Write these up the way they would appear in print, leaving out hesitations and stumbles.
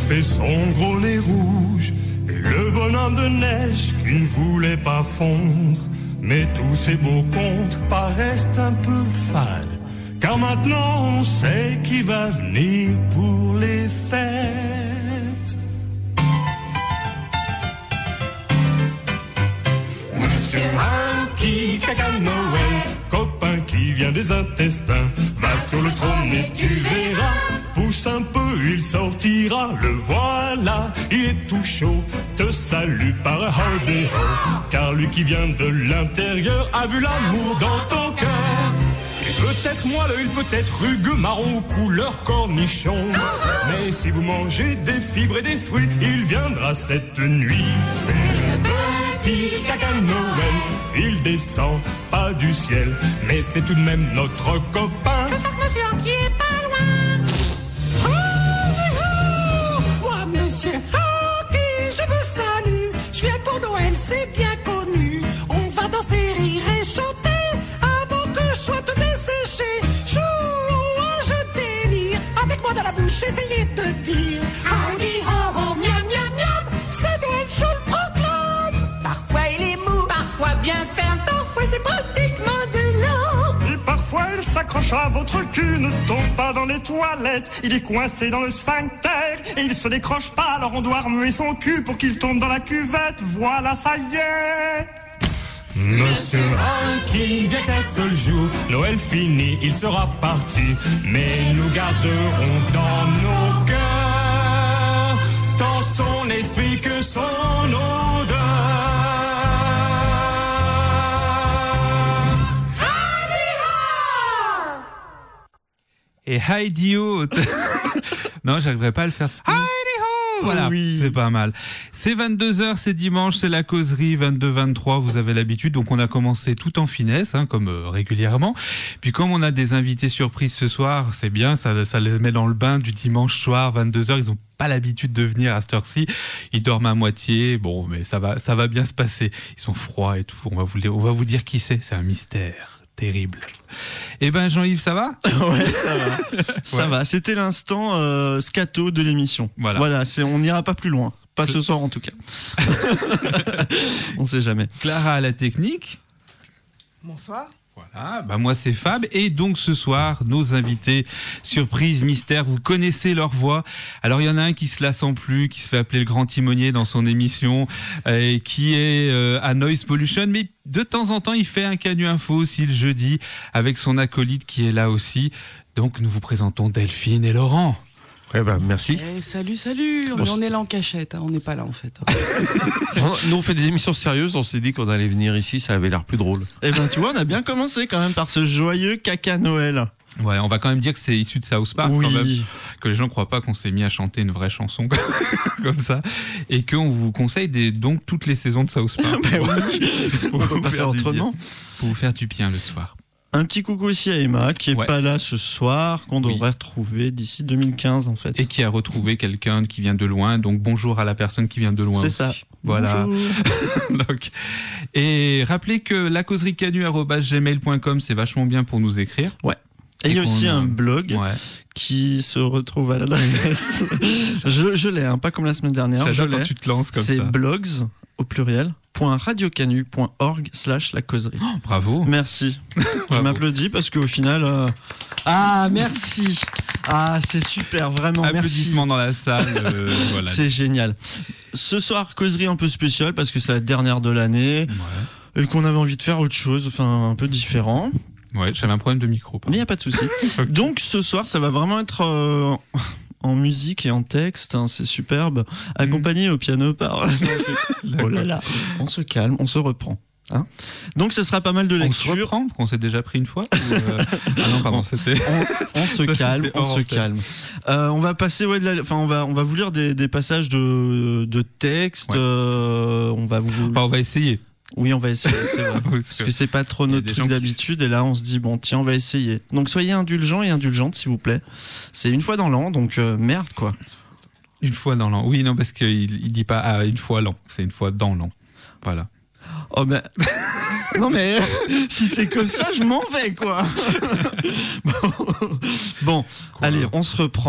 fait son gros nez rouge, et le bonhomme de neige qui ne voulait pas fondre. Mais tous ces beaux contes paraissent un peu fades, car maintenant on sait qui va venir pour les fêtes. Monsieur Inky Caca Noël, copain qui vient des intestins, va sur le trône et tu verras. Pousse un peu, il sortira, le voilà, il est tout chaud, te salue par howdy ho, car lui qui vient de l'intérieur a vu l'amour dans ton cœur. Et peut-être moelleux, il peut être rugueux, marron ou couleur cornichon, mais si vous mangez des fibres et des fruits, il viendra cette nuit. C'est le petit Caca Noël, il descend pas du ciel, mais c'est tout de même notre copain. Je sens que monsieur Inky est pas loin. Moi, monsieur Inky, je vous salue. Je viens pour Noël, c'est bien connu. On va danser, rire et chanter avant que je sois tout desséché. Joue, je délire. Avec moi dans la bouche, essayez de dire howdy ho, miam miam miam. C'est Noël, je le proclame. Parfois il est mou, parfois bien ferme, parfois c'est pratiquement de l'eau. Et parfois il s'accroche à votre cul, ne tombe pas dans les toilettes, il est coincé dans le sphincter et il se décroche pas, alors on doit remuer son cul pour qu'il tombe dans la cuvette, voilà ça y est. Monsieur Inky vient qu'un seul jour, Noël fini, il sera parti, mais nous garderons dans nos cœurs tant son esprit que son odeur. Et Heidi-Ho. Non, j'arriverai pas à le faire. Heidi-Ho. Voilà, oui. C'est pas mal. C'est 22h, c'est dimanche, c'est la causerie 22-23, vous avez l'habitude. Donc on a commencé tout en finesse, comme régulièrement. Puis comme on a des invités surprises ce soir, c'est bien, ça les met dans le bain du dimanche soir, 22h. Ils ont pas l'habitude de venir à cette heure-ci. Ils dorment à moitié. Bon, mais ça va bien se passer. Ils sont froids et tout. On va vous dire qui c'est. C'est un mystère. Terrible. Eh ben Jean-Yves, ça va ? Ouais, ça va. Ça va. C'était l'instant scato de l'émission. Voilà, on n'ira pas plus loin. Pas ce soir en tout cas. On sait jamais. Clara à la technique. Bonsoir. Voilà, moi c'est Fab et donc ce soir nos invités surprise mystère, vous connaissez leur voix. Alors il y en a un qui se la sent plus, qui se fait appeler le grand timonier dans son émission et qui est à Noise Pollution, mais de temps en temps il fait un Canu Info aussi le jeudi avec son acolyte qui est là aussi. Donc nous vous présentons Delphine et Laurent. Ouais, merci. Salut. On est là en cachette, on n'est pas là en fait. Nous on fait des émissions sérieuses, on s'est dit qu'on allait venir ici, ça avait l'air plus drôle. Eh ben tu vois, on a bien commencé quand même par ce joyeux Caca Noël. Ouais, on va quand même dire que c'est issu de South Park, oui. Quand même, que les gens croient pas qu'on s'est mis à chanter une vraie chanson comme ça, et qu'on vous conseille donc toutes les saisons de South Park. On peut pas faire autrement. Pour vous faire du bien le soir. Un petit coucou aussi à Emma qui est pas là ce soir, qu'on devrait retrouver d'ici 2015 en fait. Et qui a retrouvé quelqu'un qui vient de loin, donc bonjour à la personne qui vient de loin. C'est aussi. ça. Voilà. Donc, et rappelez que lacauserie-canu@gmail.com, c'est vachement bien pour nous écrire. Ouais. Et il y a aussi un blog qui se retrouve à l'adresse. je l'ai, pas comme la semaine dernière. J'adore quand tu te lances comme ça. C'est blogs au pluriel .radiocanu.org/la causerie. Oh, bravo. Merci. Je m'applaudis parce qu'au final. Merci. C'est super, vraiment. Applaudissements dans la salle. Voilà. C'est génial. Ce soir, causerie un peu spéciale parce que c'est la dernière de l'année et qu'on avait envie de faire autre chose, un peu différent. Ouais, j'avais un problème de micro. Mais il n'y a pas de souci. Okay. Donc ce soir, ça va vraiment être en musique et en texte, c'est superbe, accompagné au piano par... Oh là là, on se calme, on se reprend. Donc ce sera pas mal de lectures. On se reprend, qu'on s'est déjà pris une fois Ah non, pardon, c'était... On se calme, on se calme. On va passer, on va vous lire des passages de texte. On va essayer. Oui, on va essayer, c'est vrai. Parce que c'est pas trop notre truc d'habitude. Et là, on se dit, bon, tiens, on va essayer. Donc, soyez indulgents et indulgentes, s'il vous plaît. C'est une fois dans l'an, donc merde, quoi. Une fois dans l'an. Oui, non, parce qu'il dit pas une fois l'an. C'est une fois dans l'an. Voilà. Oh, mais... Non, mais si c'est comme ça, je m'en vais, quoi. Bon, allez, on se reprend.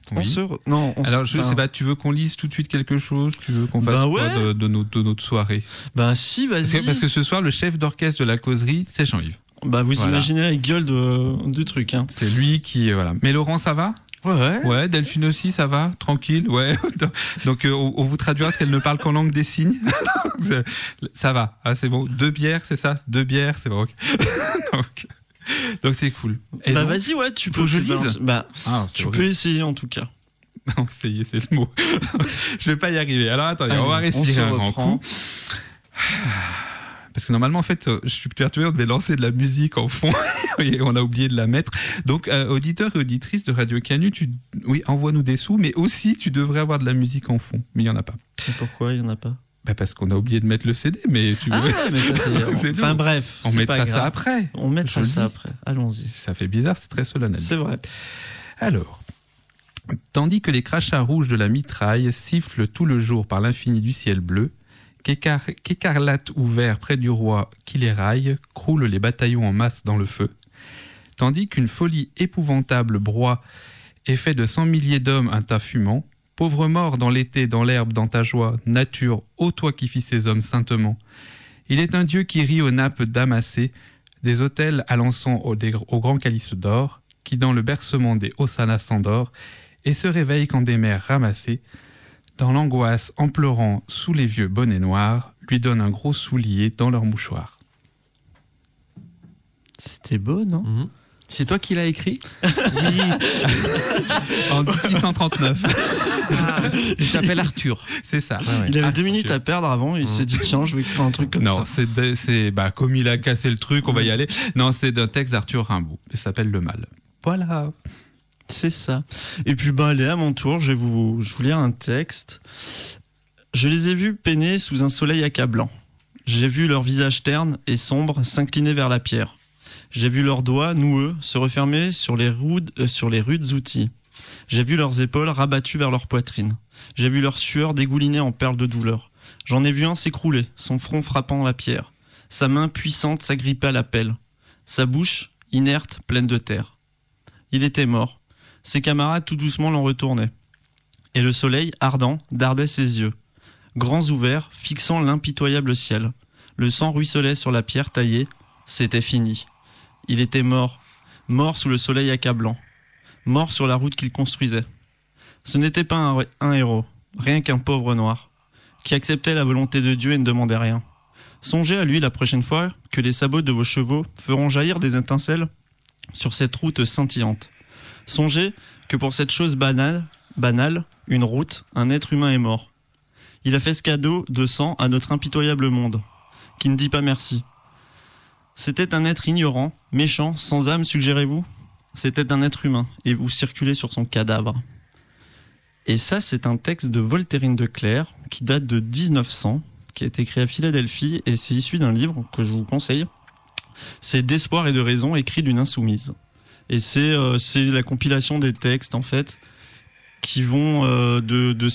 Oui. Alors, je sais pas, tu veux qu'on lise tout de suite quelque chose? Tu veux qu'on fasse quoi de notre soirée? Bah si, vas-y. Parce que ce soir, le chef d'orchestre de la causerie, c'est Jean-Yves. Bah vous imaginez la gueule du truc. Hein. C'est lui qui... voilà. Mais Laurent, ça va? Ouais, Delphine aussi, ça va? Tranquille? Ouais. Donc, on vous traduira parce qu'elle ne parle qu'en langue des signes. Ça va. Ah, c'est bon. 2 bières, c'est ça? 2 bières, c'est bon. Donc c'est cool. Et bah donc, vas-y, ouais, tu peux. Que je lise. Tu peux essayer en tout cas. Non, essayer, c'est le mot. Je vais pas y arriver. Alors attendez, on va respirer un grand coup. Parce que normalement, en fait, je suis perturbé, on devait lancer de la musique en fond et on a oublié de la mettre. Donc, auditeurs et auditrices de Radio Canu, envoie-nous des sous, mais aussi, tu devrais avoir de la musique en fond. Mais il n'y en a pas. Et pourquoi il n'y en a pas? Parce qu'on a oublié de mettre le CD, mais tu veux... mais ça c'est... Enfin bref, on mettra ça après. On mettra ça après. Allons-y. Ça fait bizarre, c'est très solennel. C'est vrai. Alors, tandis que les crachats rouges de la mitraille sifflent tout le jour par l'infini du ciel bleu, qu'écarlate ou vert près du roi qui les raille, croulent les bataillons en masse dans le feu, tandis qu'une folie épouvantable broie et fait de 100 milliers d'hommes un tas fumant, pauvre mort dans l'été, dans l'herbe, dans ta joie, nature, ô toi qui fis ces hommes saintement. Il est un dieu qui rit aux nappes damassées, des autels à l'encens au grand calice d'or, qui dans le bercement des hosannas s'endort, et se réveille quand des mères ramassées, dans l'angoisse en pleurant sous les vieux bonnets noirs, lui donnent un gros soulier dans leur mouchoir. C'était beau, non? C'est toi qui l'as écrit? Oui. En 1839. Il s'appelle Arthur. C'est ça. Il avait 2 minutes à perdre avant, il s'est dit tiens, je vais écrire un truc comme ça. Non, c'est comme il a cassé le truc, on va y aller. Non, c'est d'un texte d'Arthur Rimbaud. Il s'appelle Le Mal. Voilà. C'est ça. Et puis allez, à mon tour, je vais vous lire un texte. Je les ai vus peiner sous un soleil accablant. J'ai vu leur visage terne et sombre s'incliner vers la pierre. J'ai vu leurs doigts noueux se refermer sur les rudes outils. J'ai vu leurs épaules rabattues vers leur poitrine. J'ai vu leur sueur dégouliner en perles de douleur. J'en ai vu un s'écrouler, son front frappant la pierre. Sa main puissante s'agrippait à la pelle. Sa bouche, inerte, pleine de terre. Il était mort. Ses camarades tout doucement l'en retournaient. Et le soleil, ardent, dardait ses yeux. Grands ouverts, fixant l'impitoyable ciel. Le sang ruisselait sur la pierre taillée. C'était fini. Il était mort. Mort sous le soleil accablant. Mort sur la route qu'il construisait. Ce n'était pas un héros, rien qu'un pauvre noir, qui acceptait la volonté de Dieu et ne demandait rien. Songez à lui la prochaine fois que les sabots de vos chevaux feront jaillir des étincelles sur cette route scintillante. Songez que pour cette chose banale, une route, un être humain est mort. Il a fait ce cadeau de sang à notre impitoyable monde, qui ne dit pas merci. C'était un être ignorant, méchant, sans âme, suggérez-vous ? C'était un être humain, et vous circulez sur son cadavre. Et ça, c'est un texte de Voltairine de Cleyre, qui date de 1900, qui a été écrit à Philadelphie, et c'est issu d'un livre que je vous conseille. C'est D'espoir et de raison, écrit d'une insoumise. Et c'est la compilation des textes, en fait, qui vont de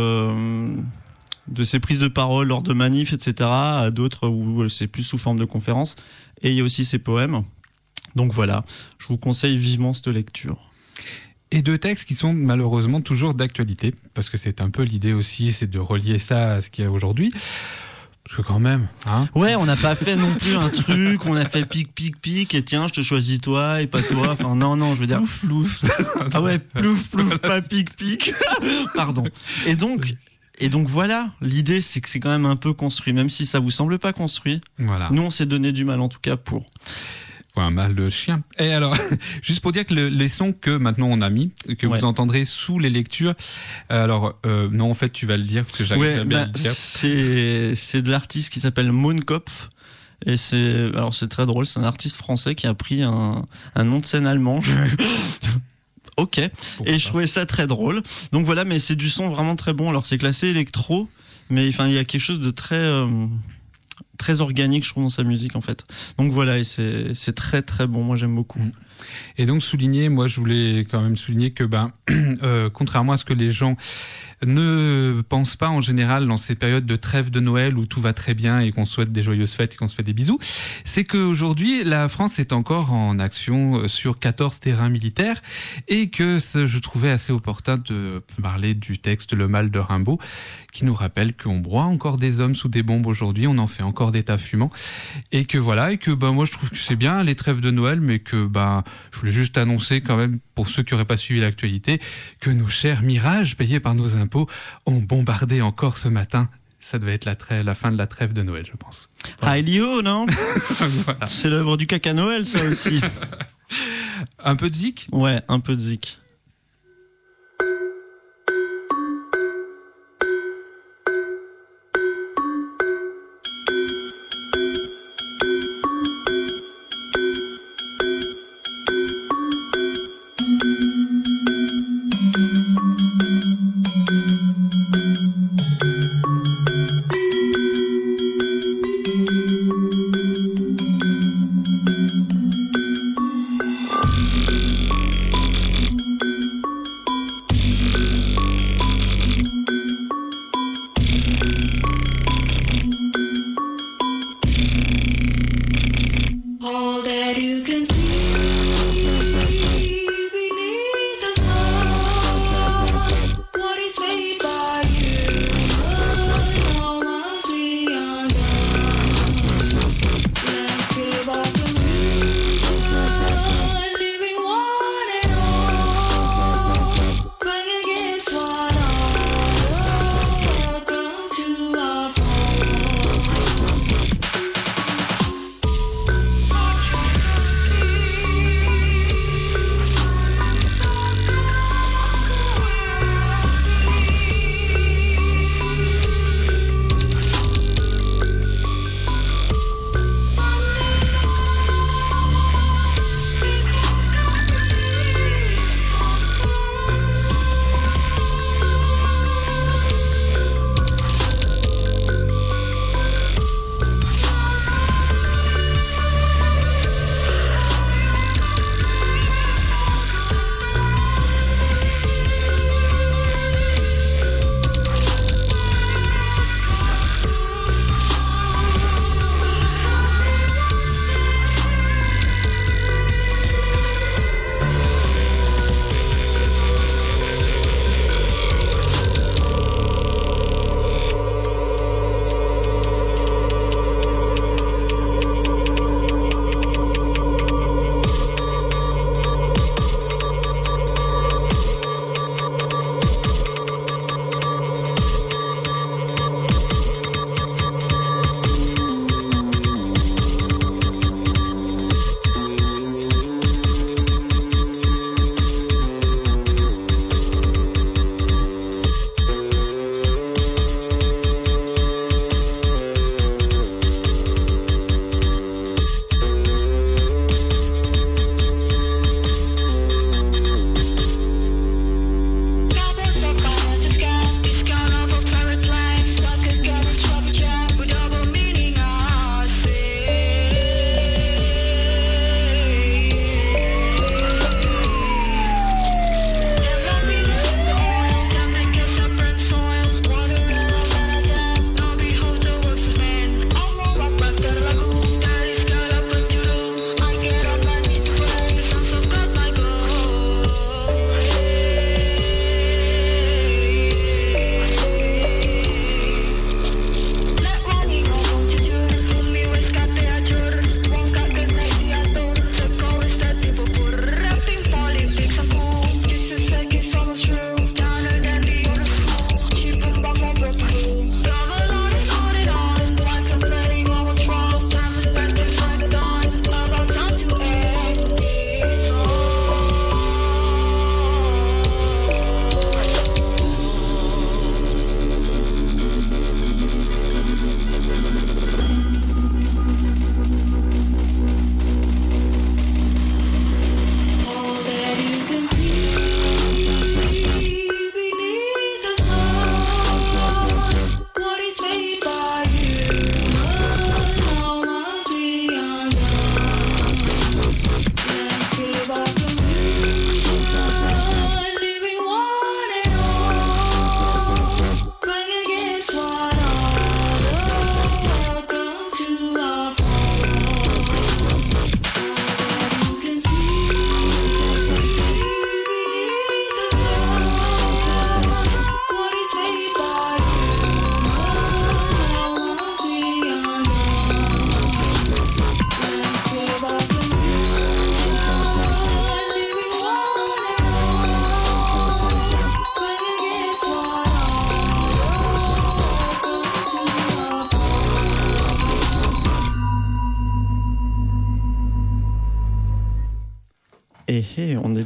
ces prises de parole lors de manifs, etc., à d'autres où c'est plus sous forme de conférences. Et il y a aussi ces poèmes. Donc voilà, je vous conseille vivement cette lecture. Et 2 textes qui sont malheureusement toujours d'actualité, parce que c'est un peu l'idée aussi, c'est de relier ça à ce qu'il y a aujourd'hui. Parce que quand même, hein. Ouais, on n'a pas fait non plus un truc, on a fait pic, et tiens, je te choisis toi et pas toi. Enfin, non, je veux dire... Plouf. Ah ouais, plouf, pas pic. Pardon. Et donc voilà, l'idée c'est que c'est quand même un peu construit, même si ça vous semble pas construit. Voilà. Nous on s'est donné du mal en tout cas pour. Ouais, un mal de chien. Et alors, juste pour dire que les sons que maintenant on a mis, que vous entendrez sous les lectures, alors non en fait tu vas le dire parce que j'arrive jamais à le dire. C'est de l'artiste qui s'appelle Moonkopf. Et c'est très drôle, c'est un artiste français qui a pris un nom de scène allemand. Ok. Et je trouvais ça très drôle. Donc voilà, mais c'est du son vraiment très bon. Alors c'est classé électro, mais enfin il y a quelque chose de très organique, je trouve, dans sa musique en fait. Donc voilà, et c'est très très bon. Moi j'aime beaucoup. Et donc je voulais quand même souligner que contrairement à ce que les gens ne pense pas en général dans ces périodes de trêve de Noël où tout va très bien et qu'on souhaite des joyeuses fêtes et qu'on se fait des bisous, c'est qu'aujourd'hui, la France est encore en action sur 14 terrains militaires et que je trouvais assez opportun de parler du texte Le Mal de Rimbaud qui nous rappelle qu'on broie encore des hommes sous des bombes aujourd'hui, on en fait encore des tas fumants et que voilà, et que moi je trouve que c'est bien les trêves de Noël, mais que je voulais juste annoncer quand même pour ceux qui n'auraient pas suivi l'actualité que nos chers Mirages payés par nos impôts ont bombardé encore ce matin. Ça devait être la fin de la trêve de Noël, je pense. Voilà. Lio, non? Voilà. C'est l'œuvre du caca Noël, ça aussi. Un peu de zik? Ouais, un peu de zik.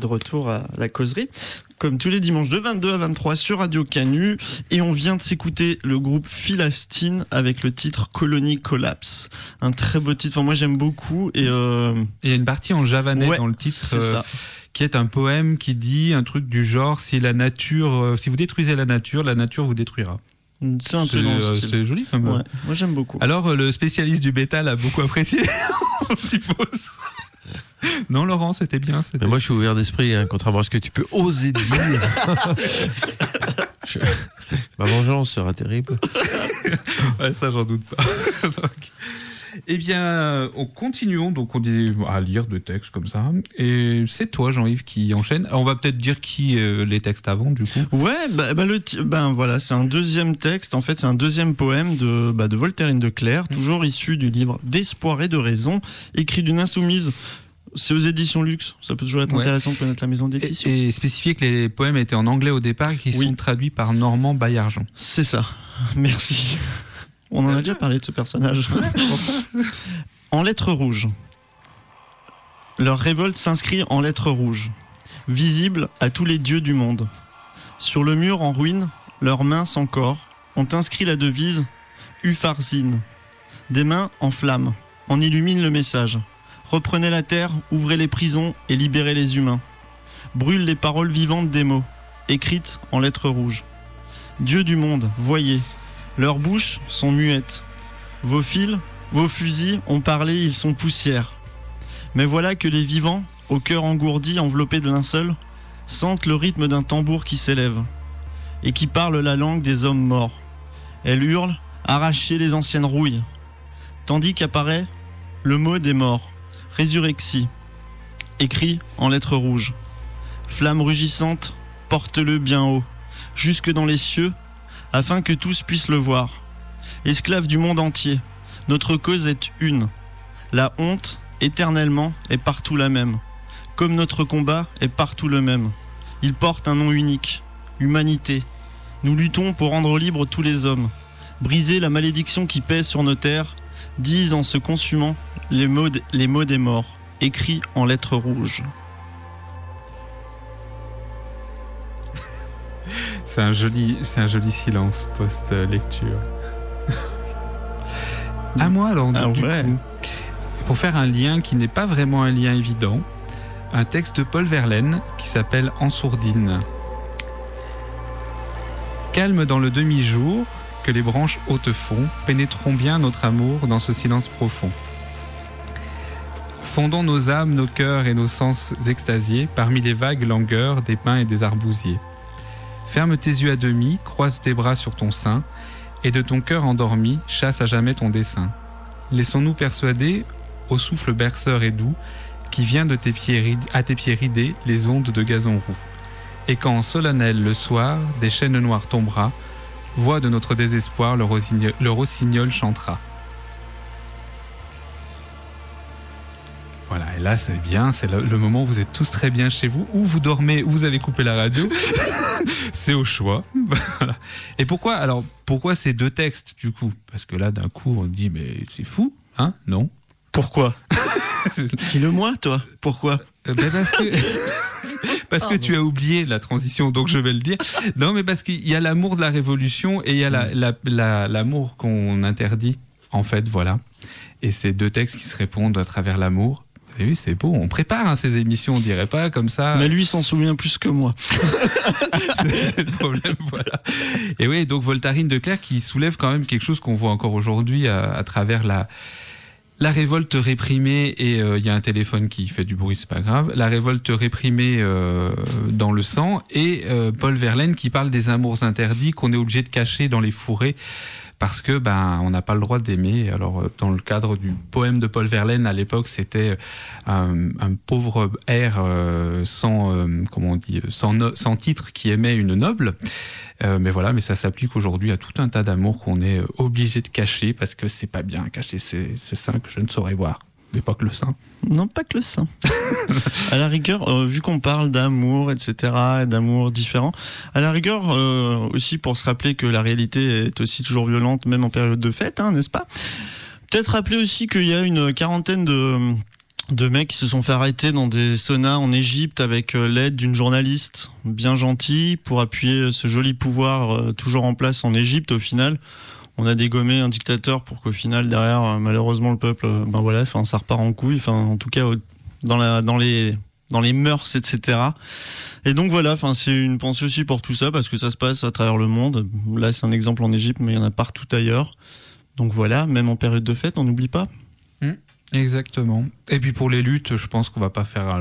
de retour à la causerie, comme tous les dimanches de 22 à 23 sur Radio Canu. Et on vient de s'écouter le groupe Philastine avec le titre Colony Collapse. Un très beau titre, enfin, moi j'aime beaucoup. Et il y a une partie en javanais dans le titre. C'est ça. Qui est un poème qui dit un truc du genre si vous détruisez la nature vous détruira. C'est un peu dans le style. C'est joli quand même. Ouais, moi j'aime beaucoup. Alors le spécialiste du bétal a beaucoup apprécié, on suppose. Non Laurent, c'était bien. Mais moi je suis ouvert d'esprit, hein, contrairement à ce que tu peux oser dire. Ma vengeance sera terrible. Ouais, ça j'en doute pas. Eh bien, continuons donc à lire des textes comme ça. Et c'est toi, Jean-Yves, qui enchaîne. On va peut-être dire qui les textes avant, du coup. Ouais, voilà, c'est un deuxième texte. En fait, c'est un deuxième poème de Voltairine de Clercq, toujours issu du livre d'Espoir et de raison, écrit d'une insoumise. C'est aux éditions Luxe. Ça peut toujours être intéressant de connaître la maison d'édition. Et spécifier que les poèmes étaient en anglais au départ et qui sont traduits par Normand Baillargeon. C'est ça. Merci. On en a déjà parlé de ce personnage. En lettres rouges. Leur révolte s'inscrit en lettres rouges, visible à tous les dieux du monde. Sur le mur en ruine, leurs mains sans corps ont inscrit la devise Upharsin. Des mains en flammes en illuminent le message. Reprenez la terre, ouvrez les prisons et libérez les humains. Brûlent les paroles vivantes des mots, écrites en lettres rouges. Dieux du monde, voyez. Leurs bouches sont muettes. Vos fils, vos fusils ont parlé, ils sont poussière. Mais voilà que les vivants, au cœur engourdi, enveloppés de linceul, sentent le rythme d'un tambour qui s'élève et qui parle la langue des hommes morts. Elle hurle, arrachez les anciennes rouilles. Tandis qu'apparaît le mot des morts, résurrexie, écrit en lettres rouges. Flamme rugissante, porte-le bien haut, jusque dans les cieux, afin que tous puissent le voir. Esclaves du monde entier, notre cause est une. La honte, éternellement, est partout la même. Comme notre combat est partout le même. Il porte un nom unique, humanité. Nous luttons pour rendre libres tous les hommes. Briser la malédiction qui pèse sur nos terres, disent en se consumant les mots des morts, écrits en lettres rouges. C'est un joli silence post-lecture. À moi alors, du coup, pour faire un lien qui n'est pas vraiment un lien évident, un texte de Paul Verlaine qui s'appelle En sourdine. Calme dans le demi-jour, que les branches hautes font, pénétrons bien notre amour dans ce silence profond. Fondons nos âmes, nos cœurs et nos sens extasiés parmi les vagues langueurs des pins et des arbousiers. Ferme tes yeux à demi, croise tes bras sur ton sein, et de ton cœur endormi, chasse à jamais ton dessein. Laissons-nous persuader, au souffle berceur et doux, qui vient de à tes pieds ridés les ondes de gazon roux. Et quand solennel le soir, des chaînes noires tombera, voix de notre désespoir, le rossignol chantera. Voilà, et là c'est bien, c'est le moment où vous êtes tous très bien chez vous, ou vous dormez, ou vous avez coupé la radio. C'est au choix. Voilà. Et pourquoi ces deux textes du coup? Parce que là d'un coup on dit mais c'est fou, hein? Non? Pourquoi? Dis-le-moi toi, pourquoi? Parce que tu as oublié la transition, donc je vais le dire. Non, mais parce qu'il y a l'amour de la révolution et il y a l'amour qu'on interdit, en fait, voilà. Et c'est deux textes qui se répondent à travers l'amour. Vous avez vu, c'est beau. On prépare ces émissions, on dirait pas comme ça. Mais lui s'en souvient plus que moi. C'est le problème, voilà. Et oui, donc Voltairine de Clercq qui soulève quand même quelque chose qu'on voit encore aujourd'hui à travers la révolte réprimée, et il y a un téléphone qui fait du bruit, c'est pas grave. La révolte réprimée dans le sang, et Paul Verlaine qui parle des amours interdits qu'on est obligé de cacher dans les fourrés parce que on n'a pas le droit d'aimer. Alors dans le cadre du poème de Paul Verlaine à l'époque, c'était un pauvre air sans titre qui aimait une noble. Mais voilà, mais ça s'applique aujourd'hui à tout un tas d'amours qu'on est obligé de cacher parce que c'est pas bien cacher ces seins que je ne saurais voir. Mais pas que le sein. Non, pas que le sein. À la rigueur, vu qu'on parle d'amour, etc., et d'amour différent, à la rigueur, aussi pour se rappeler que la réalité est aussi toujours violente, même en période de fête, hein, n'est-ce pas? Peut-être rappeler aussi qu'il y a une quarantaine de mecs qui se sont fait arrêter dans des saunas en Égypte avec l'aide d'une journaliste bien gentille pour appuyer ce joli pouvoir toujours en place en Égypte. Au final, on a dégommé un dictateur pour qu'au final, derrière, malheureusement, le peuple, ça repart en couille. Enfin, en tout cas, dans les mœurs, etc. Et donc voilà, c'est une pensée aussi pour tout ça parce que ça se passe à travers le monde. Là, c'est un exemple en Égypte, mais il y en a partout ailleurs. Donc voilà, même en période de fête, on n'oublie pas. Exactement. Et puis pour les luttes, je pense qu'on va pas faire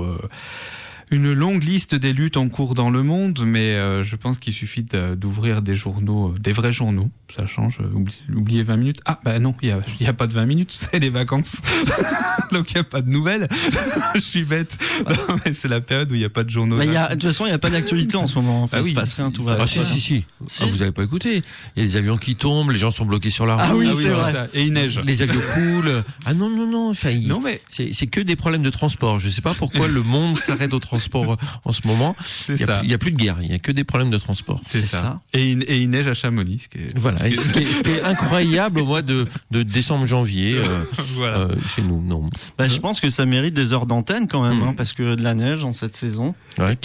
une longue liste des luttes en cours dans le monde, mais je pense qu'il suffit d'ouvrir des journaux, des vrais journaux. Ça change. Oubliez 20 minutes. Ah bah non, il y a pas de 20 minutes, c'est les vacances. Donc il y a pas de nouvelles. Je suis bête. Non, mais c'est la période où il y a pas de journaux. De toute façon, il y a pas d'actualité en ce moment. Il se passe rien, tout va. Si. Vous avez pas écouté. Il y a des avions qui tombent, les gens sont bloqués sur la route. Ah oui, c'est vrai. Ça. Et il neige. Les avions coulent. Ah non. Non mais c'est que des problèmes de transport. Je sais pas pourquoi le monde s'arrête au transport en ce moment. Il y a plus de guerre. Il y a que des problèmes de transport. C'est ça. Et il neige à Chamonix. Ce qui est incroyable au mois de décembre-janvier chez nous. Non. Je pense que ça mérite des heures d'antenne quand même, parce que de la neige en cette saison. Ouais.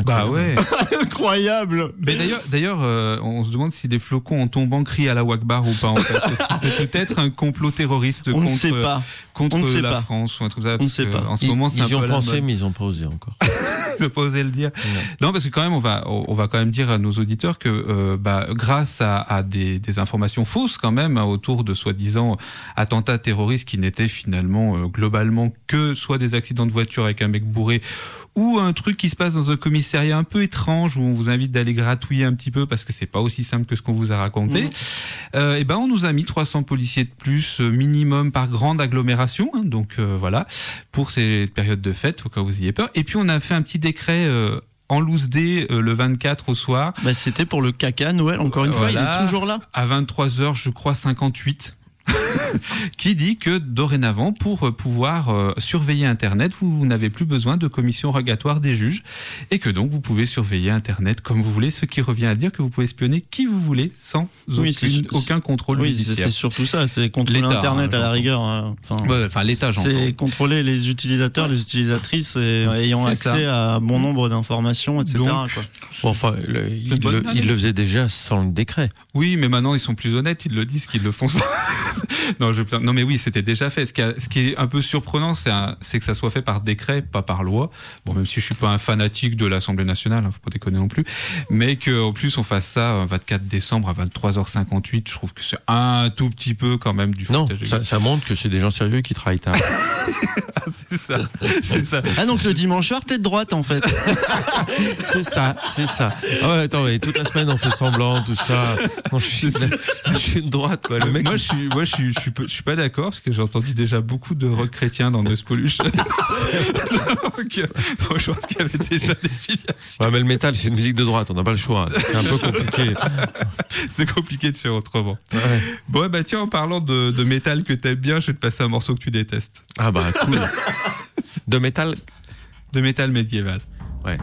Incroyable. Mais d'ailleurs, on se demande si des flocons en tombant crient à la Wakbar ou pas. En fait. Est-ce que c'est peut-être un complot terroriste contre la France ou un truc comme ça. On ne sait pas. En ce moment, c'est un peu ils y ont pensé, mais ils n'ont pas osé encore. Ils n'ont pas osé le dire. Non, parce que quand même, on va quand même dire à nos auditeurs que grâce à des informations fausses quand même autour de soi-disant attentats terroristes qui n'étaient finalement globalement que soit des accidents de voiture avec un mec bourré ou un truc qui se passe dans un commissariat un peu étrange où on vous invite d'aller gratouiller un petit peu parce que c'est pas aussi simple que ce qu'on vous a raconté. On nous a mis 300 policiers de plus minimum par grande agglomération, donc voilà, pour ces périodes de fête, au cas où vous ayez peur. Et puis on a fait un petit décret en loose day le 24 au soir. C'était pour le caca Noël, encore une fois, il est toujours là. À 23h, je crois 58. Qui dit que dorénavant, pour pouvoir surveiller Internet, vous n'avez plus besoin de commission rogatoire des juges et que donc vous pouvez surveiller Internet comme vous voulez, ce qui revient à dire que vous pouvez espionner qui vous voulez sans aucun contrôle judiciaire. C'est surtout ça, c'est contrôler Internet à la rigueur. L'État, j'entends. C'est contrôler les utilisateurs, les utilisatrices ayant accès à bon nombre d'informations, etc. Il le faisait déjà sans le décret. Oui, mais maintenant ils sont plus honnêtes, ils le disent qu'ils le font sans... Non, mais oui, c'était déjà fait. Ce qui est un peu surprenant, c'est que ça soit fait par décret, pas par loi. Bon, même si je suis pas un fanatique de l'Assemblée nationale, faut pas déconner non plus, mais qu'en plus on fasse ça 24 décembre à 23h58, je trouve que c'est un tout petit peu quand même du foutage. Non, ça montre que c'est des gens sérieux qui travaillent tard. c'est ça. Ah, donc le dimanche soir, t'es de droite en fait. c'est ça. Ah ouais, attends, mais toute la semaine on fait semblant, tout ça. Non, je suis de droite, quoi. Le mec. Moi, je suis pas d'accord parce que j'ai entendu déjà beaucoup de rock chrétiens dans Noise Pollution. donc, je pense qu'il y avait déjà des filiations. Ouais, mais le métal, c'est une musique de droite, on n'a pas le choix. C'est un peu compliqué. C'est compliqué de faire autrement. Ouais. Bon, tiens, en parlant de métal que t'aimes bien, je vais te passer un morceau que tu détestes. Ah cool. De métal médiéval. Ouais.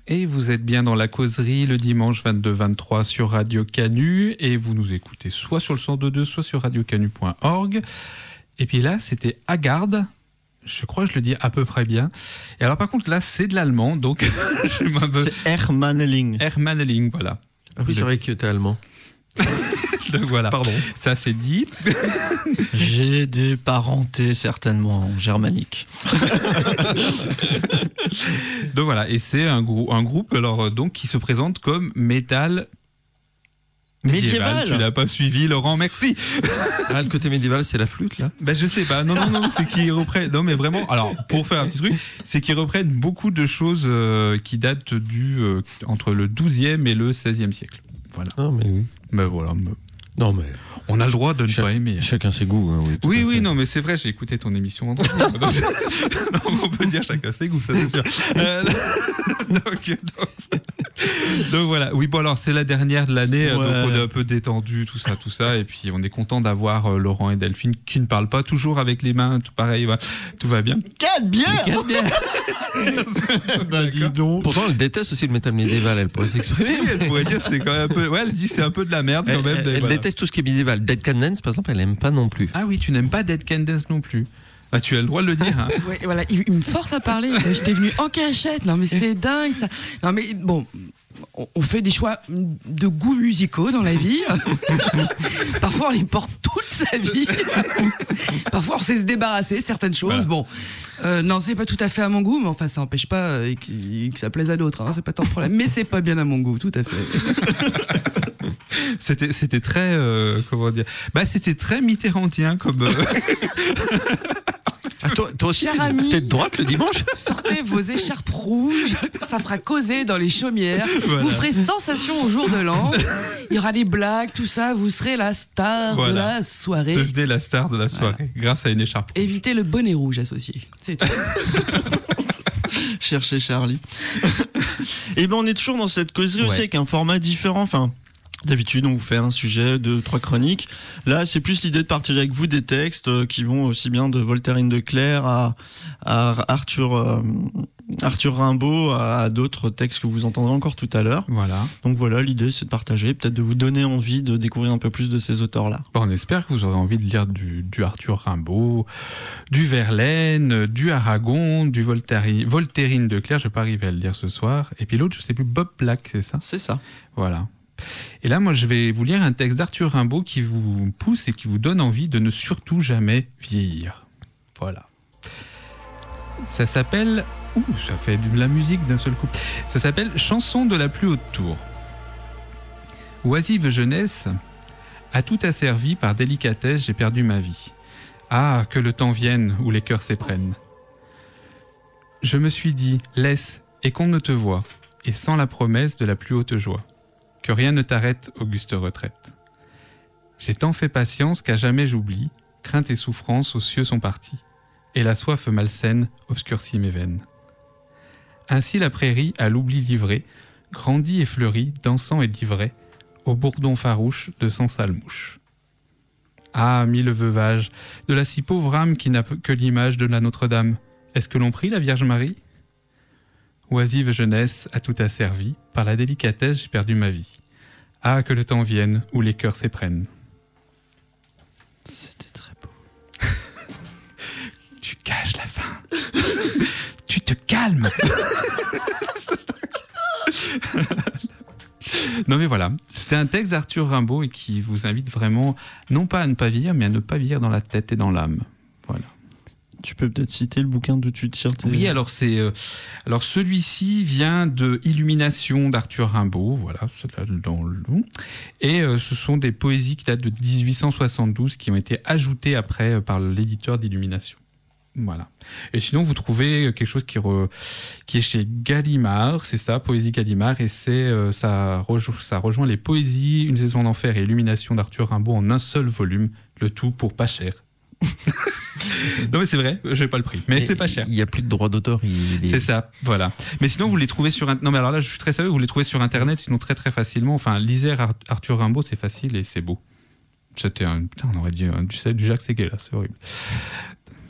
Et vous êtes bien dans la causerie le dimanche 22-23 sur Radio Canu. Et vous nous écoutez soit sur le 102.2, soit sur radiocanu.org. Et puis là, c'était Haggard. Je crois que je le dis à peu près bien. Et alors par contre, là, c'est de l'allemand. Donc, c'est Hermanneling. Hermanneling, voilà. Ah oui, c'est vrai que t'es allemand. Donc voilà. Pardon. Ça, c'est dit. J'ai des parentés certainement germaniques. Donc voilà. Et c'est un groupe alors, donc, qui se présente comme métal médiéval. Tu l'as pas suivi, Laurent, merci. Ah, le côté médiéval, c'est la flûte, là? Ben, je sais pas. Non, c'est qu'ils reprennent. Non, mais vraiment. Alors, pour faire un petit truc, c'est qu'ils reprennent beaucoup de choses qui datent entre le 12e et le 16e siècle. Voilà. Ah, mais oui. Ben voilà. Non, mais. On a le droit de ne pas aimer. Chacun ses goûts. Hein, oui, non, mais c'est vrai, j'ai écouté ton émission vendredi. On peut dire chacun ses goûts, ça c'est sûr. Donc voilà. Oui, bon, alors c'est la dernière de l'année, donc on est un peu détendu, tout ça. Et puis on est content d'avoir Laurent et Delphine qui ne parlent pas toujours avec les mains, tout pareil, tout va bien. 4 bières. Bah, dis donc. Pourtant, elle déteste aussi le métal médiéval, elle pourrait s'exprimer. Oui, elle pourrait dire c'est quand même un peu. Ouais, elle dit c'est un peu de la merde quand même. Elle déteste tout ce qui est médiéval. Dead Can Dance, par exemple, elle aime pas non plus. Ah oui, tu n'aimes pas Dead Can Dance non plus. Ah, tu as le droit de le dire. Hein. Ouais, voilà, il me force à parler. J'étais venu en cachette. Non, mais c'est dingue ça. Non, mais bon, on fait des choix de goûts musicaux dans la vie. Parfois, on les porte toute sa vie. Parfois, on sait se débarrasser certaines choses. Voilà. Bon, non, c'est pas tout à fait à mon goût, mais enfin, ça n'empêche pas que ça plaise à d'autres. Hein, c'est pas tant le problème. Mais c'est pas bien à mon goût, tout à fait. C'était très comment dire, c'était très mitterrandien comme toi aussi t'es de droite le dimanche. Sortez vos écharpes rouges, ça fera causer dans les chaumières. Voilà. Vous ferez sensation au jour de l'an. Il y aura des blagues, tout ça. Vous serez la star de la soirée. Devenez la star de la soirée grâce à une écharpe rouge. Évitez le bonnet rouge associé. C'est tout. Cherchez Charlie. Et ben on est toujours dans cette causerie aussi avec un format différent. Enfin, d'habitude, on vous fait un sujet, 2-3 chroniques. Là, c'est plus l'idée de partager avec vous des textes qui vont aussi bien de Voltairine de Cleyre à Arthur Rimbaud, à d'autres textes que vous entendrez encore tout à l'heure. Voilà. Donc voilà, l'idée, c'est de partager, peut-être de vous donner envie de découvrir un peu plus de ces auteurs-là. Bon, on espère que vous aurez envie de lire du Arthur Rimbaud, du Verlaine, du Aragon, du Voltairine de Cleyre. Je vais pas arriver à le lire ce soir. Et puis l'autre, je sais plus, Bob Black, c'est ça ? C'est ça. Voilà. Et là, moi, je vais vous lire un texte d'Arthur Rimbaud qui vous pousse et qui vous donne envie de ne surtout jamais vieillir. Voilà. Ça s'appelle... Ouh, ça fait de la musique d'un seul coup. Ça s'appelle « Chanson de la plus haute tour ». Oisive jeunesse, à tout asservi par délicatesse, j'ai perdu ma vie. Ah, que le temps vienne où les cœurs s'éprennent. Je me suis dit, laisse, et qu'on ne te voie, et sans la promesse de la plus haute joie. Que rien ne t'arrête, auguste retraite. J'ai tant fait patience qu'à jamais j'oublie, crainte et souffrance aux cieux sont partis, et la soif malsaine obscurcit mes veines. Ainsi la prairie, à l'oubli livrée, grandit et fleurit, dansant et livrée, au bourdon farouche de cent sales mouches. Ah, mille veuvages, de la si pauvre âme qui n'a que l'image de la Notre-Dame, est-ce que l'on prie la Vierge Marie ? Oisive jeunesse a tout asservi, par la délicatesse j'ai perdu ma vie. Ah, que le temps vienne où les cœurs s'éprennent. C'était très beau. Tu caches la fin. Tu te calmes. Non mais voilà, c'était un texte d'Arthur Rimbaud et qui vous invite vraiment, non pas à ne pas vieillir, mais à ne pas vieillir dans la tête et dans l'âme. Voilà. Tu peux peut-être citer le bouquin d'où tu tires tes... Oui, alors celui-ci vient de Illumination d'Arthur Rimbaud, voilà, c'est là dans le long. Et ce sont des poésies qui datent de 1872 qui ont été ajoutées après par l'éditeur d'Illumination. Voilà. Et sinon, vous trouvez quelque chose qui est chez Gallimard, c'est ça, Poésie Gallimard, et ça rejoint les poésies Une saison d'enfer et Illumination d'Arthur Rimbaud en un seul volume, le tout pour pas cher. Non mais c'est vrai, j'ai pas le prix, mais c'est pas cher. Il y a plus de droits d'auteur. C'est ça, voilà. Mais sinon vous les trouvez sur non mais alors là je suis très sérieux, vous les trouvez sur internet, sinon très très facilement. Enfin, lisez Arthur Rimbaud, c'est facile et c'est beau. C'était on aurait dit du Jacques Séguéla, c'est horrible.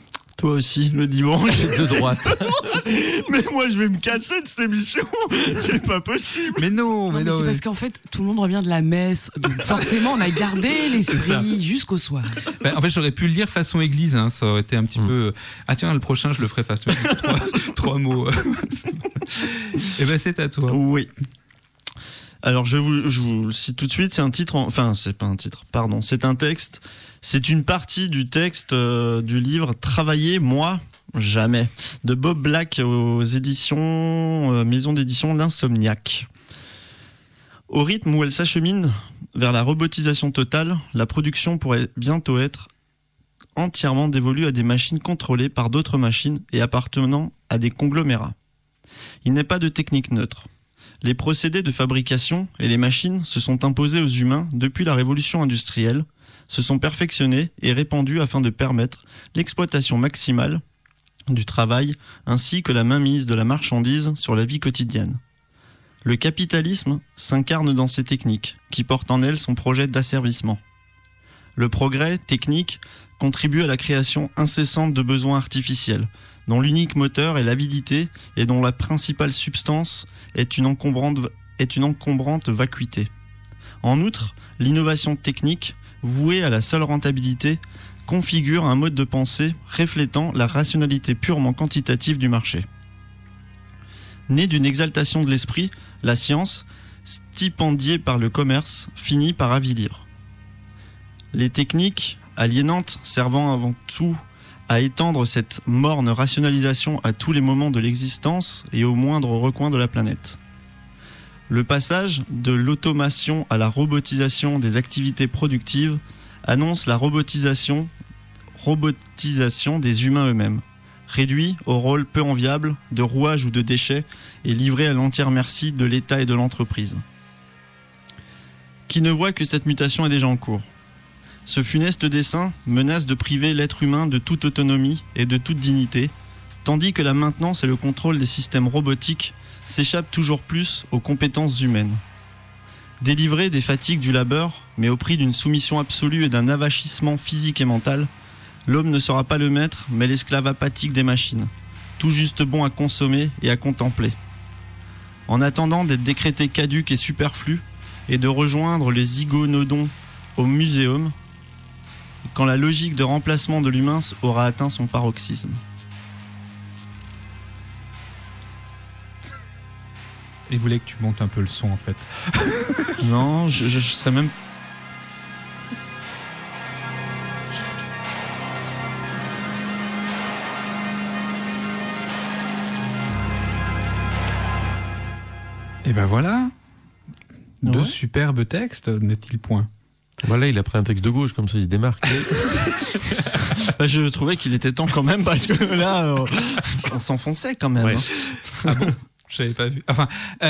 Toi aussi, le dimanche. De droite. Mais moi, je vais me casser de cette émission. C'est pas possible. Mais non, C'est parce qu'en fait, tout le monde revient de la messe. Donc forcément, on a gardé l'esprit jusqu'au soir. En fait, j'aurais pu le lire façon église. Hein. Ça aurait été un petit peu... Ah tiens, le prochain, je le ferai façon église. Trois mots. Et ben, c'est à toi. Oui. Alors, je vous le cite tout de suite. C'est un titre... Enfin, c'est pas un titre, pardon. C'est un texte. C'est une partie du texte du livre « Travailler, moi, jamais » de Bob Black aux éditions maison d'édition L'Insomniaque. Au rythme où elle s'achemine vers la robotisation totale, la production pourrait bientôt être entièrement dévolue à des machines contrôlées par d'autres machines et appartenant à des conglomérats. Il n'est pas de technique neutre. Les procédés de fabrication et les machines se sont imposés aux humains depuis la révolution industrielle, se sont perfectionnés et répandus afin de permettre l'exploitation maximale du travail ainsi que la mainmise de la marchandise sur la vie quotidienne. Le capitalisme s'incarne dans ces techniques qui portent en elles son projet d'asservissement. Le progrès technique contribue à la création incessante de besoins artificiels, dont l'unique moteur est l'avidité et dont la principale substance est une encombrante vacuité. En outre, l'innovation technique, vouée à la seule rentabilité, configure un mode de pensée reflétant la rationalité purement quantitative du marché. Née d'une exaltation de l'esprit, la science, stipendiée par le commerce, finit par avilir. Les techniques aliénantes servant avant tout à étendre cette morne rationalisation à tous les moments de l'existence et au moindre recoin de la planète. Le passage de l'automation à la robotisation des activités productives annonce la robotisation des humains eux-mêmes, réduits au rôle peu enviable de rouage ou de déchets et livrés à l'entière merci de l'État et de l'entreprise. Qui ne voit que cette mutation est déjà en cours. Ce funeste dessein menace de priver l'être humain de toute autonomie et de toute dignité, tandis que la maintenance et le contrôle des systèmes robotiques s'échappent toujours plus aux compétences humaines. Délivré des fatigues du labeur, mais au prix d'une soumission absolue et d'un avachissement physique et mental, l'homme ne sera pas le maître, mais l'esclave apathique des machines, tout juste bon à consommer et à contempler. En attendant d'être décrété caduc et superflu, et de rejoindre les zygonodons au muséum, quand la logique de remplacement de l'humain aura atteint son paroxysme. Il voulait que tu montes un peu le son en fait. Non, je serais même... Et ben voilà, deux superbes textes, n'est-il point? Voilà, il a pris un texte de gauche, comme ça il se démarque. Je trouvais qu'il était temps quand même, parce que là, ça s'enfonçait quand même. Ouais. Ah bon? J'avais pas vu. Enfin,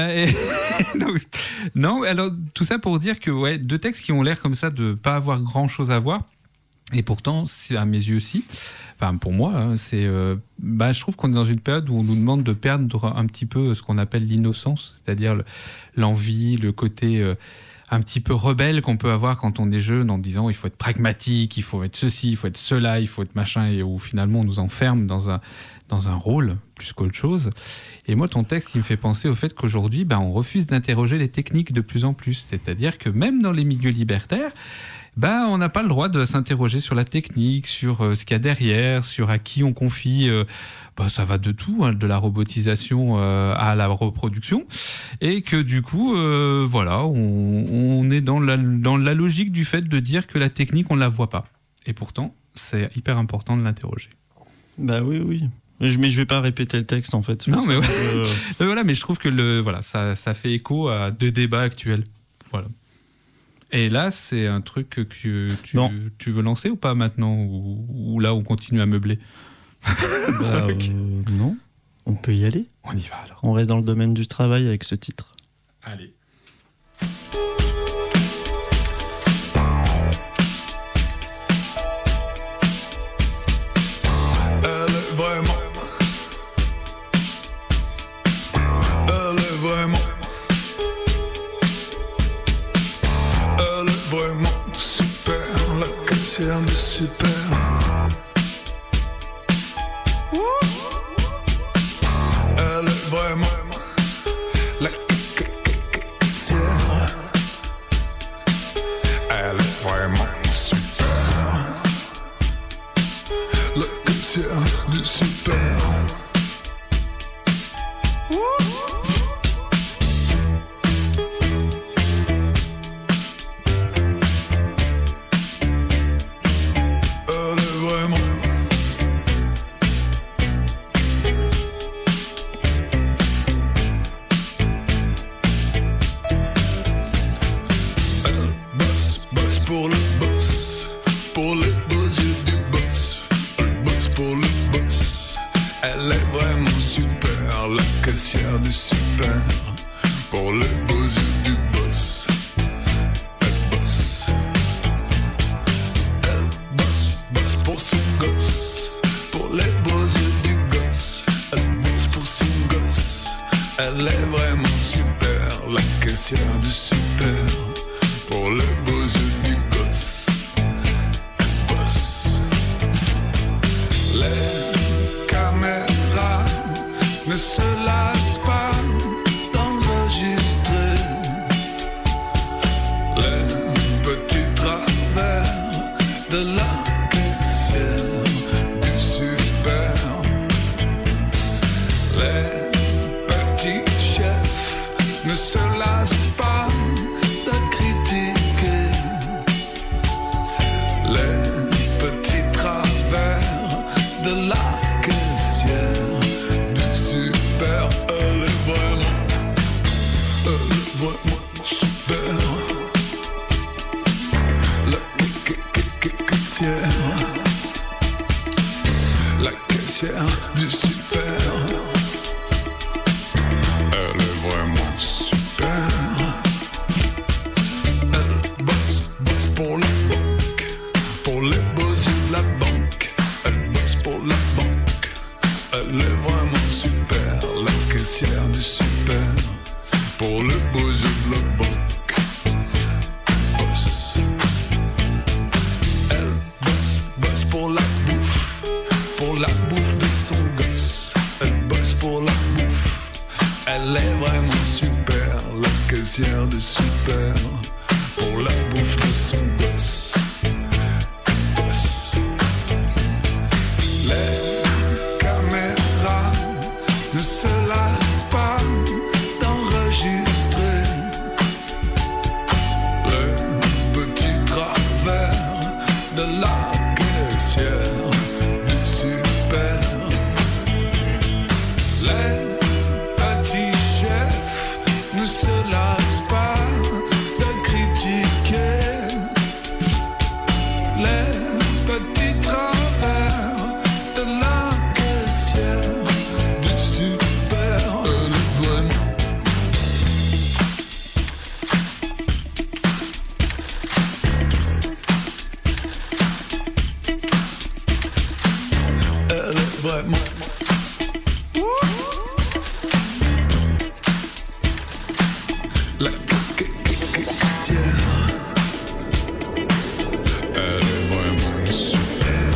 non, alors tout ça pour dire que deux textes qui ont l'air comme ça de pas avoir grand chose à voir, et pourtant, à mes yeux, si. Enfin, pour moi, hein, je trouve qu'on est dans une période où on nous demande de perdre un petit peu ce qu'on appelle l'innocence, c'est-à-dire l'envie, le côté un petit peu rebelle qu'on peut avoir quand on est jeune, en disant il faut être pragmatique, il faut être ceci, il faut être cela, il faut être machin, et où finalement on nous enferme dans un rôle plus qu'autre chose. Et moi, ton texte, il me fait penser au fait qu'aujourd'hui, on refuse d'interroger les techniques de plus en plus. C'est-à-dire que même dans les milieux libertaires, on n'a pas le droit de s'interroger sur la technique, sur ce qu'il y a derrière, sur à qui on confie. Ça va de tout, hein, de la robotisation à la reproduction. Et que du coup, on est dans la logique du fait de dire que la technique, on ne la voit pas. Et pourtant, c'est hyper important de l'interroger. Bah oui. Mais je vais pas répéter le texte en fait. Non, mais voilà, mais je trouve que ça fait écho à deux débats actuels. Voilà. Et là, c'est un truc que tu veux lancer ou pas maintenant, ou là on continue à meubler? Non, on peut y aller. On y va alors. On reste dans le domaine du travail avec ce titre. Allez. De super. Elle est vraiment super, la caissière du super. Pour les beaux yeux du boss, elle bosse. Elle bosse, bosse pour son gosse. Pour les beaux yeux du gosse, elle bosse pour son gosse. Elle est vraiment super, la caissière du super. Pour les beaux yeux du gosse, elle bosse. Les caméras ne se lassent pas d'enregistrer les petits travers de la caissière du super. Les petits chefs ne se lassent pas de critiquer les petits travers de la caissière du super. Elle est vraiment super. La caissière, la caissière du super. Elle est vraiment super. Elle bosse, bosse pour la banque, pour les beaux yeux de la banque. Elle bosse pour la banque. Elle est vraiment super, la caissière du super. Pour les beaux yeux de la banque. Elle bosse. Elle bosse, bosse pour la bouffe de son gosse. Elle bosse pour la bouffe. Elle est vraiment super, la caissière du super. Pour la bouffe de son gosse. Elle bosse. Les caméras ne se lassent pas d'enregistrer les petits travers de la caissière du super. Les petits chefs ne se lassent pas de critiquer les petits travers de la caissière du super. Elle est vraiment elle est vraiment la caissière. Elle est vraiment super.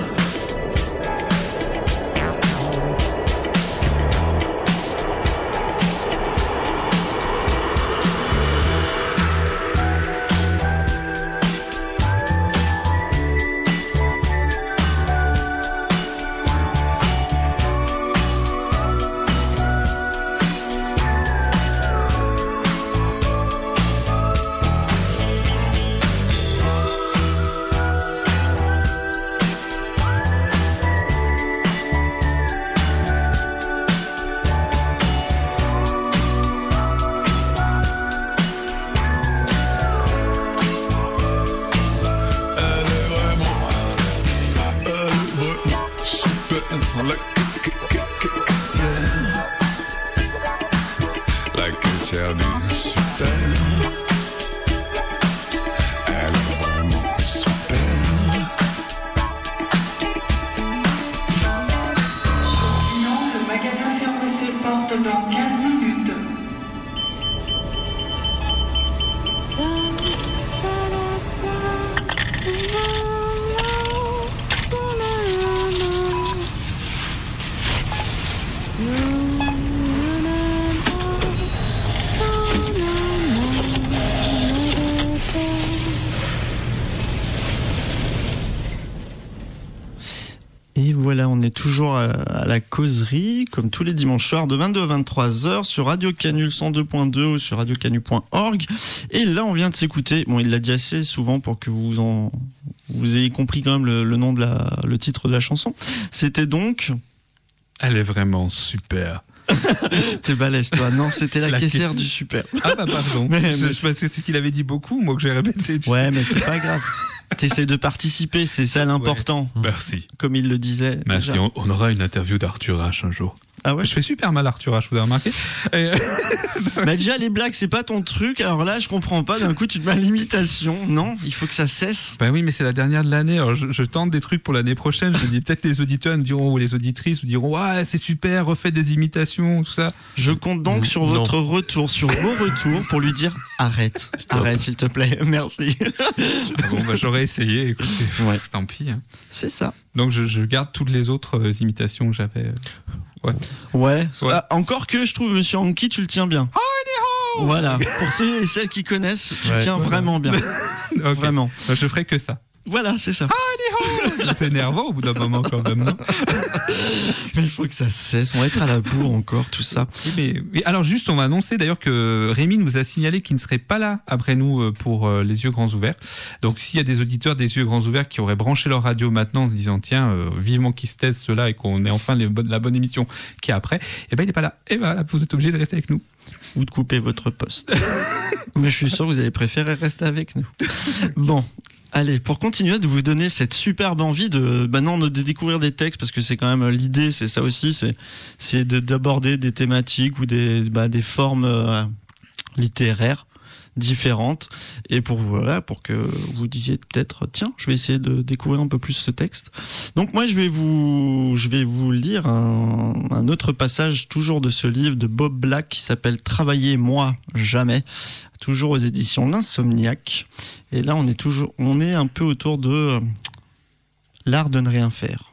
La caissière du super. Elle est vraiment super. Non, le magasin ferme ses portes dans 15 minutes. Et voilà, on est toujours à la causerie, comme tous les dimanches soirs, de 22 à 23h, sur Radio Canul 102.2 ou sur radiocanu.org. Et là, on vient de s'écouter, bon, il l'a dit assez souvent pour que vous ayez compris quand même le titre de la chanson. C'était donc... Elle est vraiment super. T'es balèze, toi. Non, c'était la caissière du super. Ah bah pardon. Je pense que c'est ce qu'il avait dit beaucoup, moi que j'ai répété. Ouais, mais c'est pas grave. T'essaies de participer, c'est ça l'important. Ouais. Merci. Comme il le disait. Merci. On aura une interview d'Arthur H un jour. Ah ouais. Je fais super mal Arthur H, vous avez remarqué? Bah déjà les blagues c'est pas ton truc, alors là je comprends pas, d'un coup tu te mets à l'imitation. Non, il faut que ça cesse. Bah oui, mais c'est la dernière de l'année, alors je tente des trucs pour l'année prochaine, je me dis peut-être les auditeurs nous diront, ou les auditrices nous diront, ouais c'est super, refais des imitations, tout ça. Je compte donc sur votre retour, sur vos retours pour lui dire arrête, arrête s'il te plaît, merci. Bon bah j'aurais essayé, écoutez, ouais. Tant pis. Hein. C'est ça. Donc je garde toutes les autres imitations que j'avais. Ouais. Ah, encore que je trouve Monsieur Anki, tu le tiens bien. Voilà. Pour ceux et celles qui connaissent, tu tiens vraiment bien. Okay. Vraiment. Je ferai que ça. Voilà, c'est ça. C'est énervant au bout d'un moment quand même, non? Mais il faut que ça cesse. On va être à la bourre encore, tout ça. Oui, mais alors juste, on va annoncer d'ailleurs que Rémi nous a signalé qu'il ne serait pas là après nous pour les yeux grands ouverts. Donc s'il y a des auditeurs des yeux grands ouverts qui auraient branché leur radio maintenant en se disant tiens, vivement qu'ils se taisent ceux-là et qu'on ait enfin la bonne émission qui est après, et ben il n'est pas là. Et voilà, vous êtes obligés de rester avec nous. Ou de couper votre poste. Mais je suis sûr que vous allez préférer rester avec nous. Bon. Allez, pour continuer de vous donner cette superbe envie de découvrir des textes, parce que c'est quand même l'idée, c'est ça aussi, c'est d'aborder des thématiques ou des formes littéraires différentes, et pour que vous disiez peut-être tiens, je vais essayer de découvrir un peu plus ce texte. Donc moi je vais vous lire un autre passage toujours de ce livre de Bob Black qui s'appelle Travailler moi jamais, toujours aux éditions L'Insomniaque. Et là on est un peu autour de l'art de ne rien faire.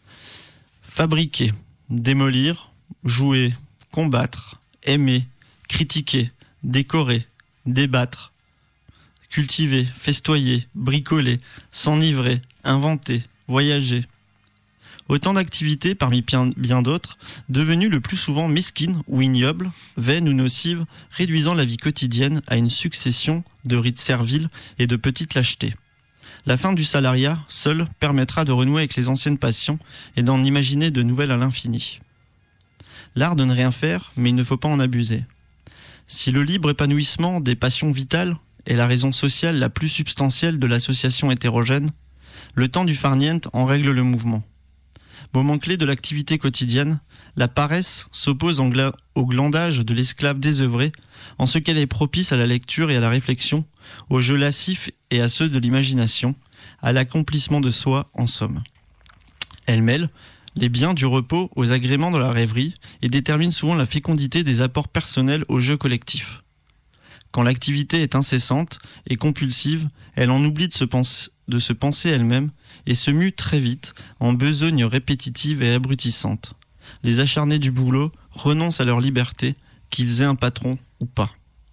Fabriquer, démolir, jouer, combattre, aimer, critiquer, décorer, débattre, cultiver, festoyer, bricoler, s'enivrer, inventer, voyager. Autant d'activités parmi bien d'autres, devenues le plus souvent mesquines ou ignobles, vaines ou nocives, réduisant la vie quotidienne à une succession de rites serviles et de petites lâchetés. La fin du salariat, seule, permettra de renouer avec les anciennes passions et d'en imaginer de nouvelles à l'infini. L'art de ne rien faire, mais il ne faut pas en abuser. Si le libre épanouissement des passions vitales est la raison sociale la plus substantielle de l'association hétérogène, le temps du farniente en règle le mouvement. Moment clé de l'activité quotidienne, la paresse s'oppose au glandage de l'esclave désœuvré, en ce qu'elle est propice à la lecture et à la réflexion, aux jeux lascifs et à ceux de l'imagination, à l'accomplissement de soi en somme. Elle mêle les biens du repos aux agréments de la rêverie et détermine souvent la fécondité des apports personnels au jeu collectif. Quand l'activité est incessante et compulsive, elle en oublie de se penser elle-même et se mue très vite en besogne répétitive et abrutissante. Les acharnés du boulot renoncent à leur liberté, qu'ils aient un patron ou pas.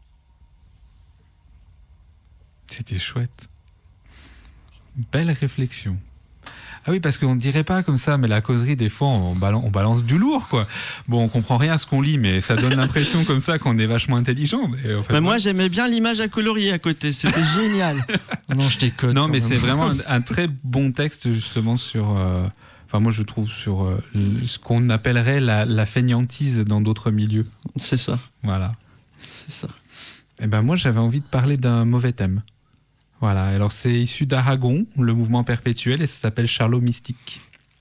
C'était chouette. Belle réflexion. Ah oui, parce qu'on ne dirait pas comme ça, mais la causerie, des fois, on balance du lourd, quoi. Bon, on comprend rien à ce qu'on lit, mais ça donne l'impression comme ça qu'on est vachement intelligent. Mais en fait, moi, j'aimais bien l'image à colorier à côté. C'était génial. Non, je déconne. Non, mais c'est vraiment un très bon texte, justement, sur... Enfin, moi, je trouve sur ce qu'on appellerait la fainéantise dans d'autres milieux. C'est ça. Voilà. C'est ça. Et ben moi, j'avais envie de parler d'un mauvais thème. Voilà, alors c'est issu d'Aragon, le mouvement perpétuel, et ça s'appelle Charlot Mystique.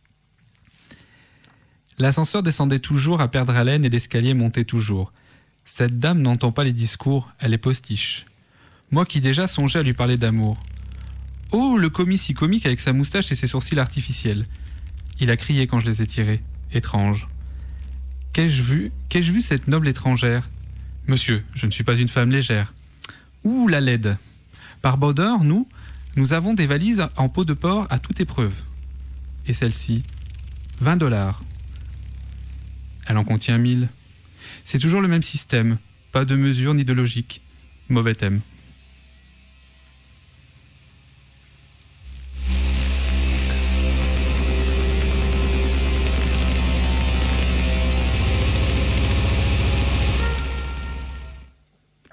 L'ascenseur descendait toujours à perdre haleine et l'escalier montait toujours. Cette dame n'entend pas les discours, elle est postiche. Moi qui déjà songeais à lui parler d'amour. Oh, le commis si comique avec sa moustache et ses sourcils artificiels. Il a crié quand je les ai tirés. Étrange. Qu'ai-je vu cette noble étrangère? Monsieur, je ne suis pas une femme légère. Ouh, la laide. Par bonheur, nous avons des valises en peau de porc à toute épreuve. Et celle-ci, $20. Elle en contient 1000. C'est toujours le même système. Pas de mesure ni de logique. Mauvais thème.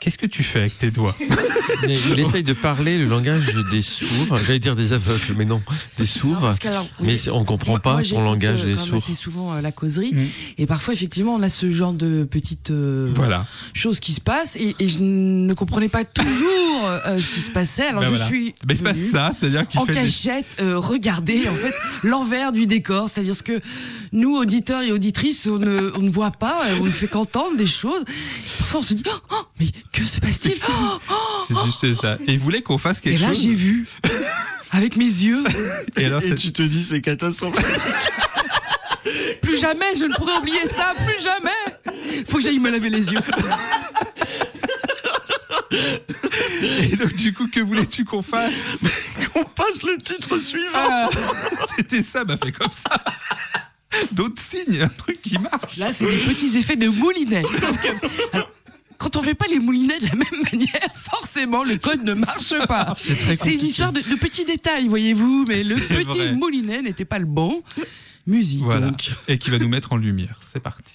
Qu'est-ce que tu fais avec tes doigts? Il essaye de parler le langage des sourds. J'allais dire des aveugles, mais non, des sourds. Mais on ne comprend pas son langage des sourds. C'est souvent la causerie. Et parfois, effectivement, on a ce genre de petites choses qui se passent. Et je ne comprenais pas toujours ce qui se passait. Alors suis mais c'est pas ça, c'est-à-dire qu'il en fait cachette, regarder en fait l'envers du décor. C'est-à-dire ce que nous, auditeurs et auditrices, on ne voit pas, on ne fait qu'entendre des choses. Parfois, on se dit mais que se passe-t-il? C'est juste ça. Et il voulait qu'on fasse quelque chose. Et là, j'ai vu. Avec mes yeux. Et tu te dis, c'est catastrophique. Plus jamais, je ne pourrai oublier ça, plus jamais. Faut que j'aille me laver les yeux. Et donc, du coup, que voulais-tu qu'on fasse? Qu'on passe le titre suivant. C'était ça, fait comme ça. D'autres signes, un truc qui marche. Là, c'est des petits effets de moulinet. Sauf que, alors, quand on fait pas les moulinets de la même manière, forcément, le code ne marche pas. C'est une histoire de petits détails, voyez-vous, mais le petit moulinet n'était pas le bon. Musique, voilà. donc. Et qui va nous mettre en lumière. C'est parti.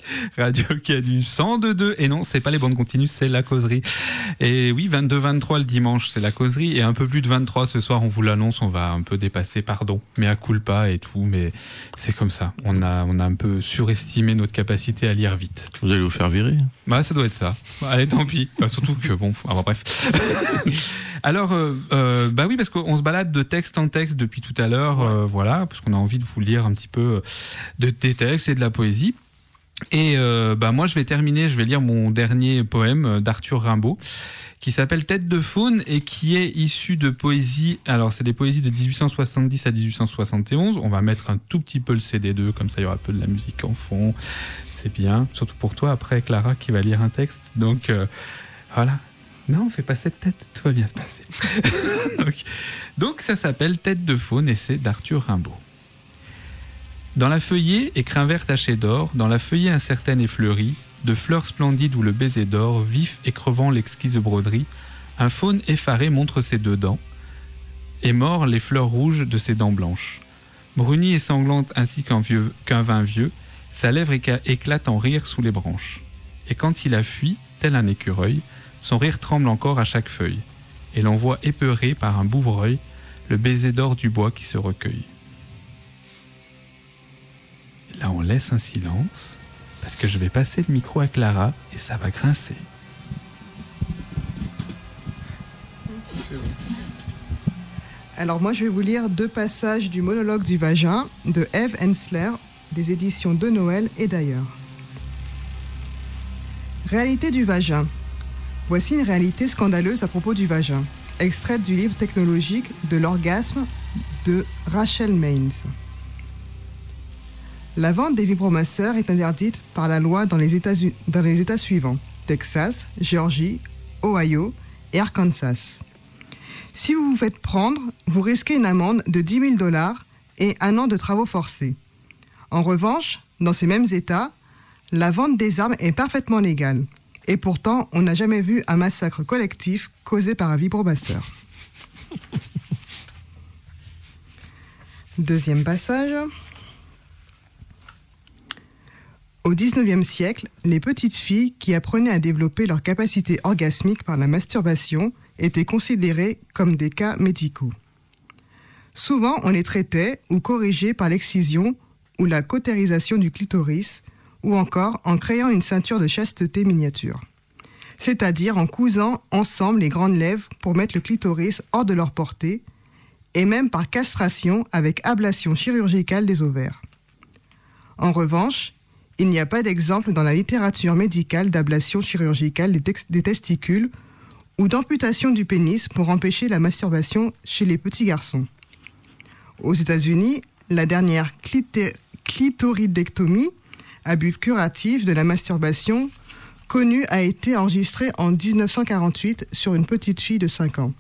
Radio Canu 102.2. Et non, c'est pas les bandes continues, c'est la causerie. Et oui, 22-23 le dimanche, c'est la causerie. Et un peu plus de 23 ce soir, on vous l'annonce, on va un peu dépasser, pardon. Mais à culpa et tout, mais c'est comme ça. On a un peu surestimé notre capacité à lire vite. Vous allez vous faire virer? Bah, ça doit être ça. Allez, tant pis. Surtout que bon, bref. Alors, bah oui, parce qu'on se balade de texte en texte depuis tout à l'heure, voilà, parce qu'on a envie de vous lire un petit peu des textes et de la poésie. Et bah moi, je vais lire mon dernier poème d'Arthur Rimbaud, qui s'appelle Tête de faune et qui est issu de poésie. Alors, c'est des poésies de 1870 à 1871. On va mettre un tout petit peu le CD2, comme ça, il y aura un peu de la musique en fond. C'est bien, surtout pour toi, après, Clara, qui va lire un texte. Donc, voilà. Non, fais pas cette tête, tout va bien se passer. donc, ça s'appelle Tête de faune et c'est d'Arthur Rimbaud. Dans la feuillée, écrin vert taché d'or, dans la feuillée incertaine et fleurie, de fleurs splendides où le baiser d'or, vif et crevant l'exquise broderie, un faune effaré montre ses deux dents, et mord les fleurs rouges de ses dents blanches. Brunie et sanglante ainsi qu'un vin vieux, sa lèvre éclate en rire sous les branches. Et quand il a fui, tel un écureuil, son rire tremble encore à chaque feuille, et l'on voit épeuré par un bouvreuil le baiser d'or du bois qui se recueille. Et là, on laisse un silence, parce que je vais passer le micro à Clara, et ça va grincer. Alors moi, je vais vous lire 2 passages du monologue du vagin de Eve Ensler, des éditions de Noël et d'ailleurs. Réalité du vagin. Voici une réalité scandaleuse à propos du vagin, extraite du livre technologique de l'orgasme de Rachel Maines. La vente des vibromasseurs est interdite par la loi dans les États suivants: Texas, Géorgie, Ohio et Arkansas. Si vous vous faites prendre, vous risquez une amende de $10 000 et 1 an de travaux forcés. En revanche, dans ces mêmes États, la vente des armes est parfaitement légale. Et pourtant, on n'a jamais vu un massacre collectif causé par un vibromasseur. Deuxième passage. Au XIXe siècle, les petites filles qui apprenaient à développer leur capacité orgasmique par la masturbation étaient considérées comme des cas médicaux. Souvent, on les traitait ou corrigeait par l'excision ou la cautérisation du clitoris, ou encore en créant une ceinture de chasteté miniature, c'est-à-dire en cousant ensemble les grandes lèvres pour mettre le clitoris hors de leur portée, et même par castration avec ablation chirurgicale des ovaires. En revanche, il n'y a pas d'exemple dans la littérature médicale d'ablation chirurgicale des testicules ou d'amputation du pénis pour empêcher la masturbation chez les petits garçons. Aux États-Unis, la dernière clitoridectomie, à but curatif de la masturbation, connue a été enregistrée en 1948 sur une petite fille de 5 ans.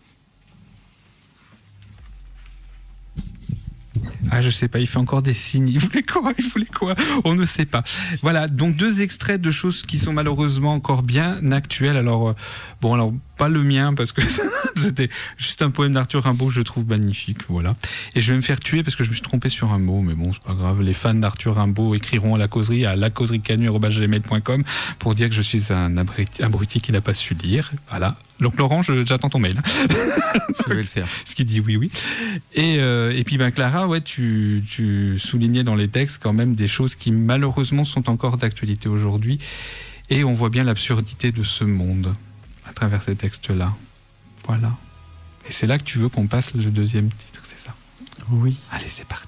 Ah, je sais pas, il fait encore des signes. Il voulait quoi? On ne sait pas. Voilà, donc 2 extraits de choses qui sont malheureusement encore bien actuelles. Alors, pas le mien, parce que c'était juste un poème d'Arthur Rimbaud que je trouve magnifique, voilà. Et je vais me faire tuer parce que je me suis trompé sur un mot, mais bon, c'est pas grave. Les fans d'Arthur Rimbaud écriront à la causerie, à lacauserie@gmail.com pour dire que je suis un abruti qui n'a pas su lire. Voilà. Donc Laurent, j'attends ton mail. Je vais le faire. Ce qui dit oui. Et puis Clara, ouais, tu soulignais dans les textes quand même des choses qui malheureusement sont encore d'actualité aujourd'hui. Et on voit bien l'absurdité de ce monde à travers ces textes-là. Voilà. Et c'est là que tu veux qu'on passe le deuxième titre, c'est ça? Oui. Allez, c'est parti.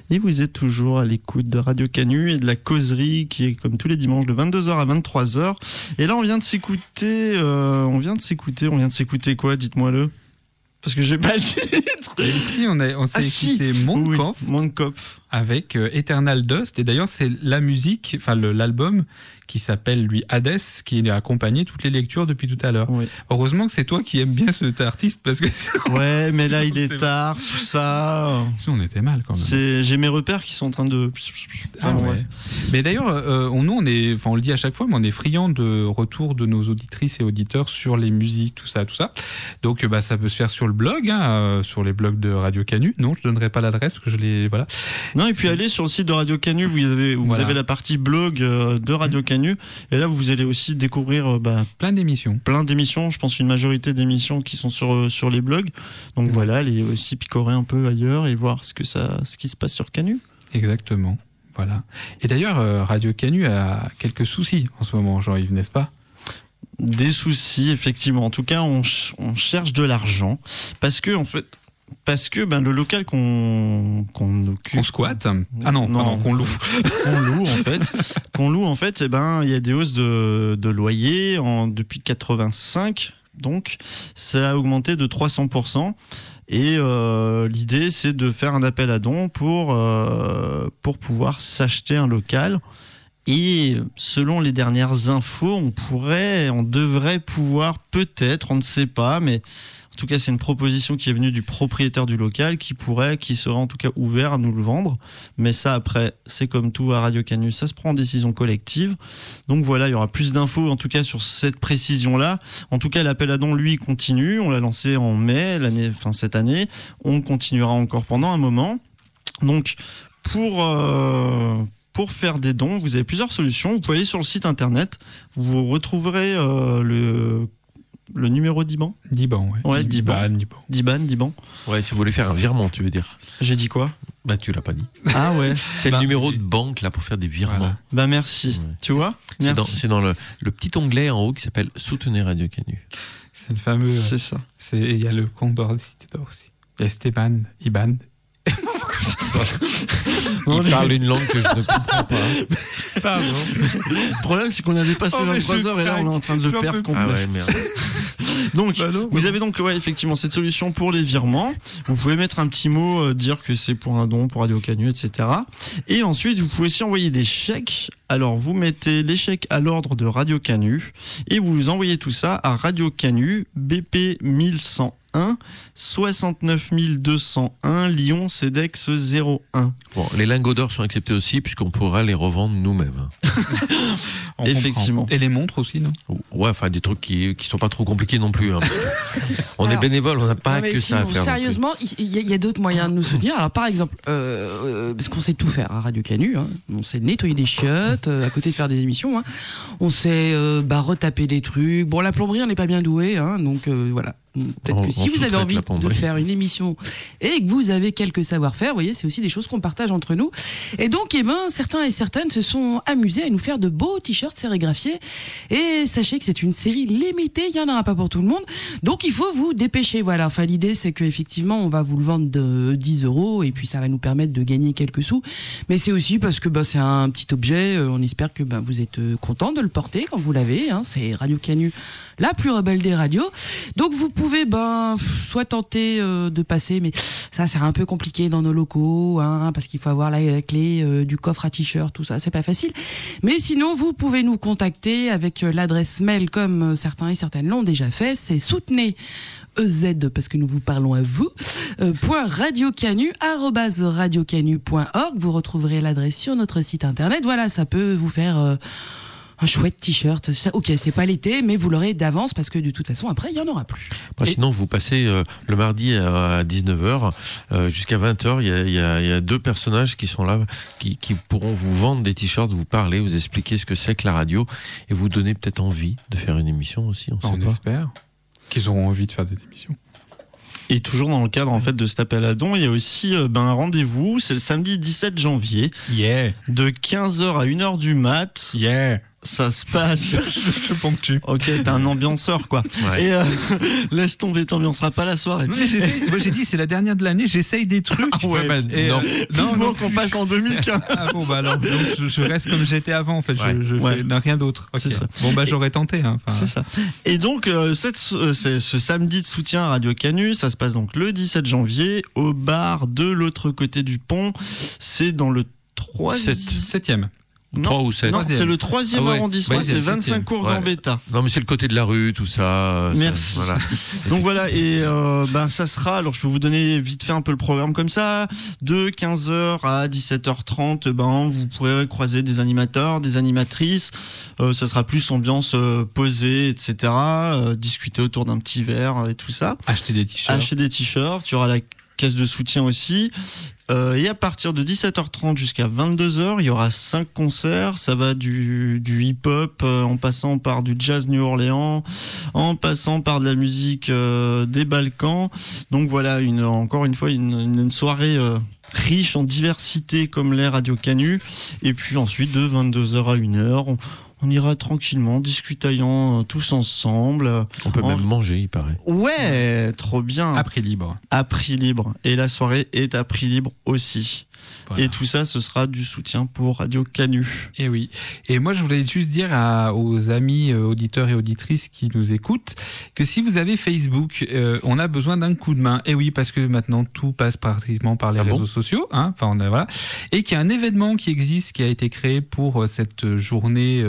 Et vous êtes toujours à l'écoute de Radio Canu et de la causerie qui est comme tous les dimanches de 22h à 23h. Et là, on vient de s'écouter quoi, dites-moi-le. Parce que j'ai pas le titre. Et ici, on s'est écouté Mondkopf avec Eternal Dust. Et d'ailleurs, c'est la musique, enfin l'album qui s'appelle lui Hades, qui a accompagné toutes les lectures depuis tout à l'heure. Oui. Heureusement que c'est toi qui aimes bien cet artiste parce que ouais, mais là il est tard, tout ça. Si on était mal quand même. J'ai mes repères qui sont en train de. Enfin, ouais. Mais d'ailleurs, nous on le dit à chaque fois, mais on est friands de retour de nos auditrices et auditeurs sur les musiques, tout ça. Donc ça peut se faire sur le blog, sur les blogs de Radio Canu. Non, je donnerai pas l'adresse parce que je les voilà. Non, et puis allez sur le site de Radio Canu, vous avez la partie blog de Radio Canu. Et là, vous allez aussi découvrir plein d'émissions. Je pense une majorité d'émissions qui sont sur les blogs. Donc voilà, allez aussi picorer un peu ailleurs et voir ce qui se passe sur Canu. Exactement. Voilà. Et d'ailleurs, Radio Canu a quelques soucis en ce moment, Jean-Yves, n'est-ce pas ? Des soucis, effectivement. En tout cas, on cherche de l'argent parce que le local qu'on occupe, qu'on squatte, qu'on loue, qu'on loue en fait, il y a des hausses de loyer depuis 85, donc ça a augmenté de 300%. Et l'idée, c'est de faire un appel à dons pour pouvoir s'acheter un local. Et selon les dernières infos, on devrait pouvoir peut-être, on ne sait pas, mais en tout cas, c'est une proposition qui est venue du propriétaire du local qui serait en tout cas ouvert à nous le vendre. Mais ça, après, c'est comme tout à Radio Canu, ça se prend en décision collective. Donc voilà, il y aura plus d'infos en tout cas sur cette précision-là. En tout cas, l'appel à dons, lui, continue. On l'a lancé en mai, cette année. On continuera encore pendant un moment. Donc, pour faire des dons, vous avez plusieurs solutions. Vous pouvez aller sur le site internet. Vous retrouverez le numéro d'IBAN. d'IBAN, ouais. Ouais, d'IBAN. Ouais, si vous voulez faire un virement, tu veux dire. J'ai dit quoi ? Tu l'as pas dit. Ah ouais. C'est le numéro de banque là pour faire des virements. Voilà. Merci. Ouais. Tu vois ? C'est dans le petit onglet en haut qui s'appelle Soutenez Radio Canu. C'est le fameux. C'est ça. Il y a le compte d'Or aussi. Il y a Stéban, IBAN. Il parle une langue que je ne comprends pas. Pardon. Le problème, c'est qu'on avait passé 23 heures et là, on est en train de le perdre complètement. Ah ouais, merde. Donc, vous avez donc effectivement cette solution pour les virements. Vous pouvez mettre un petit mot, dire que c'est pour un don, pour Radio Canu, etc. Et ensuite, vous pouvez aussi envoyer des chèques. Alors, vous mettez les chèques à l'ordre de Radio Canu et vous envoyez tout ça à Radio Canu, BP 1101. 69 201 Lyon CEDEX 01. Bon, les lingots d'or sont acceptés aussi puisqu'on pourra les revendre nous-mêmes. Effectivement. Et les montres aussi, non ? Ouais, enfin des trucs qui sont pas trop compliqués non plus. On est bénévole, on n'a pas que ça à faire. Sérieusement, il y a d'autres moyens de nous soutenir. Alors par exemple, parce qu'on sait tout faire à Radio Canu, on sait nettoyer des chiottes, à côté de faire des émissions, on sait retaper des trucs. Bon, la plomberie, on n'est pas bien doué, donc voilà. Peut-être que si vous avez envie de faire une émission et que vous avez quelques savoir-faire, vous voyez, c'est aussi des choses qu'on partage entre nous. Et donc, certains et certaines se sont amusés à nous faire de beaux t-shirts sérigraphiés. Et sachez que c'est une série limitée, il n'y en aura pas pour tout le monde. Donc, il faut vous dépêcher. Voilà. Enfin, l'idée, c'est qu'effectivement, on va vous le vendre de 10 € et puis ça va nous permettre de gagner quelques sous. Mais c'est aussi parce que c'est un petit objet. On espère que vous êtes content de le porter quand vous l'avez. C'est Radio Canu, la plus rebelle des radios. Donc, vous pouvez soit tenter de passer, mais ça c'est un peu compliqué dans nos locaux, parce qu'il faut avoir la clé du coffre à t-shirt, tout ça, c'est pas facile. Mais sinon, vous pouvez nous contacter avec l'adresse mail comme certains et certaines l'ont déjà fait, c'est soutenez EZ, parce que nous vous parlons à vous, .radiocanu@radiocanu.org. Vous retrouverez l'adresse sur notre site internet. Voilà, ça peut vous faire un chouette t-shirt. Ok, c'est pas l'été, mais vous l'aurez d'avance parce que de toute façon, après, il n'y en aura plus. Sinon, vous passez le mardi à 19h jusqu'à 20h. Il y a deux personnages qui sont là, qui pourront vous vendre des t-shirts, vous parler, vous expliquer ce que c'est que la radio et vous donner peut-être envie de faire une émission aussi. On espère qu'ils auront envie de faire des émissions. Et toujours dans le cadre en fait de cet appel à dons, il y a aussi un rendez-vous, c'est le samedi 17 janvier, de 15h à 1h du mat. ça se passe. Je ponctue. Ok, t'es un ambianceur, quoi. Ouais. Et laisse tomber, t'ambianceras pas la soirée. Non, mais moi j'ai dit c'est la dernière de l'année, j'essaye des trucs. Ouais, Et, non. non, qu'on passe en 2015. Ah bon, bah alors donc, je reste comme j'étais avant en fait, Ouais. je Ouais. fais rien d'autre. Ok. C'est ça. Bon bah j'aurais tenté. Hein. Enfin, C'est ça. Et donc, ce samedi de soutien à Radio Canu, ça se passe donc le 17 janvier au bar de l'autre côté du pont. C'est dans le 7e. 3 ou 7. Non, c'est le 3e Ah ouais. arrondissement, Ouais, c'est c'est 25 le cours Ouais. Gambetta. Non, mais c'est le côté de la rue, tout ça. Merci. Voilà. Donc voilà, et ça sera, alors je peux vous donner vite fait un peu le programme comme ça, de 15h à 17h30, vous pourrez croiser des animateurs, des animatrices, ça sera plus ambiance posée, etc., discuter autour d'un petit verre et tout ça. Acheter des t-shirts. Acheter des t-shirts, il y aura la caisse de soutien aussi. Et à partir de 17h30 jusqu'à 22h, il y aura 5 concerts. Ça va du hip-hop, en passant par du jazz New Orleans, en passant par de la musique des Balkans. Donc voilà, encore une fois, une soirée riche en diversité comme l'est Radio Canu. Et puis ensuite, de 22h à 1h, on ira tranquillement, discutaillant tous ensemble. On peut même manger, il paraît. Ouais, trop bien. À prix libre. À prix libre. Et la soirée est à prix libre aussi. Voilà. Et tout ça, ce sera du soutien pour Radio Canu. Et oui. Et moi, je voulais juste dire aux amis auditeurs et auditrices qui nous écoutent que si vous avez Facebook, on a besoin d'un coup de main. Et oui, parce que maintenant, tout passe pratiquement par les réseaux sociaux. Hein, voilà. Et qu'il y a un événement qui existe, qui a été créé pour cette journée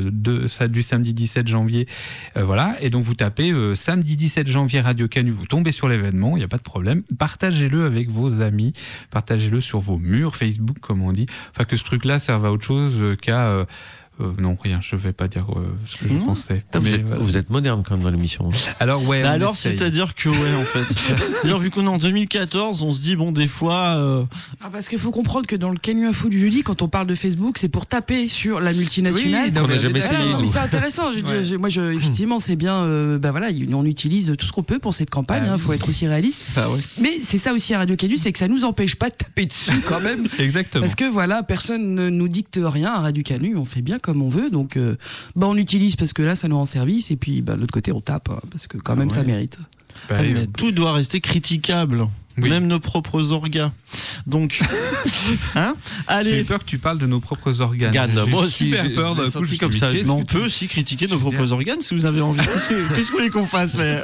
du samedi 17 janvier. Voilà. Et donc, vous tapez samedi 17 janvier Radio Canu, vous tombez sur l'événement, il n'y a pas de problème. Partagez-le avec vos amis, partagez-le sur vos murs Facebook, comme on dit. Enfin, que ce truc-là serve à autre chose qu'à... non, rien, je vais pas dire ce que je pensais. Putain, vous êtes moderne quand même dans l'émission. Alors, ouais. Alors, c'est-à-dire que, ouais, en fait. C'est-à-dire, vu qu'on est en 2014, on se dit, bon, des fois. Parce qu'il faut comprendre que dans le Canu Info du jeudi, quand on parle de Facebook, c'est pour taper sur la multinationale. Oui, on n'a jamais essayé. Mais c'est intéressant. Effectivement, c'est bien. On utilise tout ce qu'on peut pour cette campagne. Il faut être aussi réaliste. Ah ouais. Mais c'est ça aussi à Radio Canu, c'est que ça nous empêche pas de taper dessus quand même. Exactement. Parce que voilà, personne ne nous dicte rien à Radio Canu. On fait bien comme on veut, donc on utilise parce que là ça nous rend service, et puis de l'autre côté on tape parce que quand même ça mérite. Mais tout doit rester critiquable, même nos propres organes. Donc, allez. J'ai peur que tu parles de nos propres organes. Moi aussi, super peur d'un coup comme ça. Mais on peut aussi critiquer nos propres organes si vous avez envie. Qu'est-ce que vous voulez qu'on fasse là?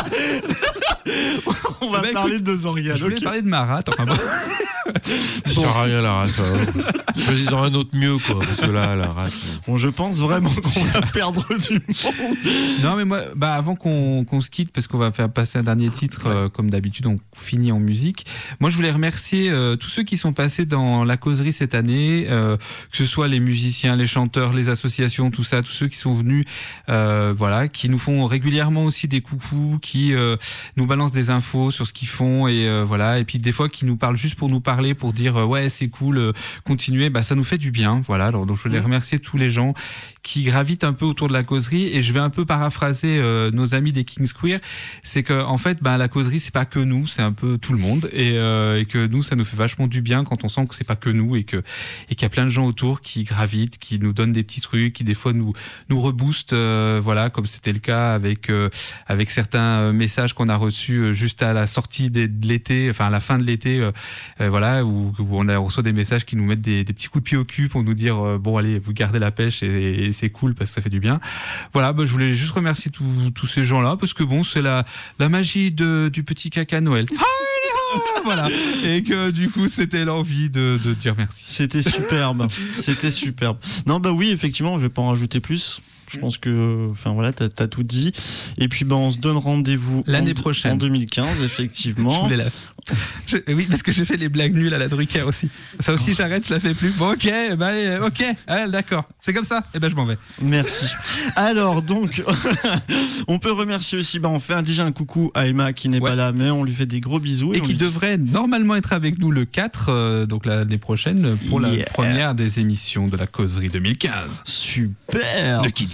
On va parler de nos organes. Je voulais parler de ma rate. Enfin bon. Ça sert à rien la rate. Choisissons un autre mieux, quoi, parce que là, la rate. Bon, je pense vraiment qu'on va perdre du monde. Non, mais moi, avant qu'on se quitte, parce qu'on va faire passer un dernier titre, comme d'habitude, on finit en musique. Moi, je voulais remercier tous ceux qui sont passés dans la causerie cette année, que ce soit les musiciens, les chanteurs, les associations, tout ça, tous ceux qui sont venus, qui nous font régulièrement aussi des coucous, qui nous balancent des infos sur ce qu'ils font, et puis des fois qui nous parlent juste pour nous parler, pour dire ouais, c'est cool, continuez, ça nous fait du bien. Voilà, alors donc je voulais remercier tous les gens qui gravitent un peu autour de la causerie, et je vais un peu paraphraser nos amis des Kings Queer. C'est que en fait, la causerie, c'est pas que nous, c'est un peu tout le monde, et que nous, ça nous fait vachement du bien quand on sent que c'est pas que nous, et qu'il y a plein de gens autour qui gravitent, qui nous donnent des petits trucs, qui des fois nous reboostent, comme c'était le cas avec certains messages qu'on a reçus juste à la sortie de l'été, enfin à la fin de l'été, où on reçoit des messages qui nous mettent des petits coups de pied au cul pour nous dire bon allez, vous gardez la pêche, et c'est cool parce que ça fait du bien. Voilà, je voulais juste remercier tous ces gens-là, parce que c'est la magie du petit caca Noël. Voilà, et que du coup c'était l'envie de dire merci. C'était superbe. C'était superbe. Non, oui, effectivement, je vais pas en rajouter plus. Je pense que, t'as tout dit. Et puis, on se donne rendez-vous l'année prochaine, en 2015, effectivement. Oui, parce que j'ai fait les blagues nulles à la Drucker aussi. Ça aussi, j'arrête, je la fais plus. Bon, ok, d'accord. C'est comme ça. Je m'en vais. Merci. Alors, donc, on peut remercier aussi, on fait déjà un coucou à Emma qui n'est pas là, mais on lui fait des gros bisous. Et qui devrait normalement être avec nous le 4, donc l'année prochaine, pour la première des émissions de la causerie 2015. Super. Ne quitte pas.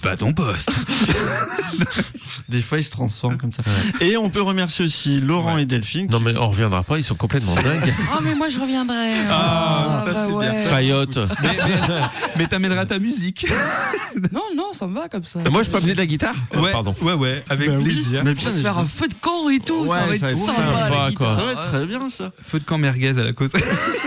pas ton poste. Des fois, ils se transforment comme ça. Ouais. Et on peut remercier aussi Laurent et Delphine. Non, mais on reviendra pas, ils sont complètement dingues. Oh, mais moi, je reviendrai. Ah, ça bah c'est ouais. bien. Fayotte. Mais t'amèneras ta musique. Non, ça me va comme ça. Moi, je peux amener de la guitare? Ouais, Pardon. ouais, avec plaisir. Mais On va se faire un feu de camp et tout, ça va être sympa. sympa, quoi. Ça va être très bien, ça. Feu de camp merguez à la cause.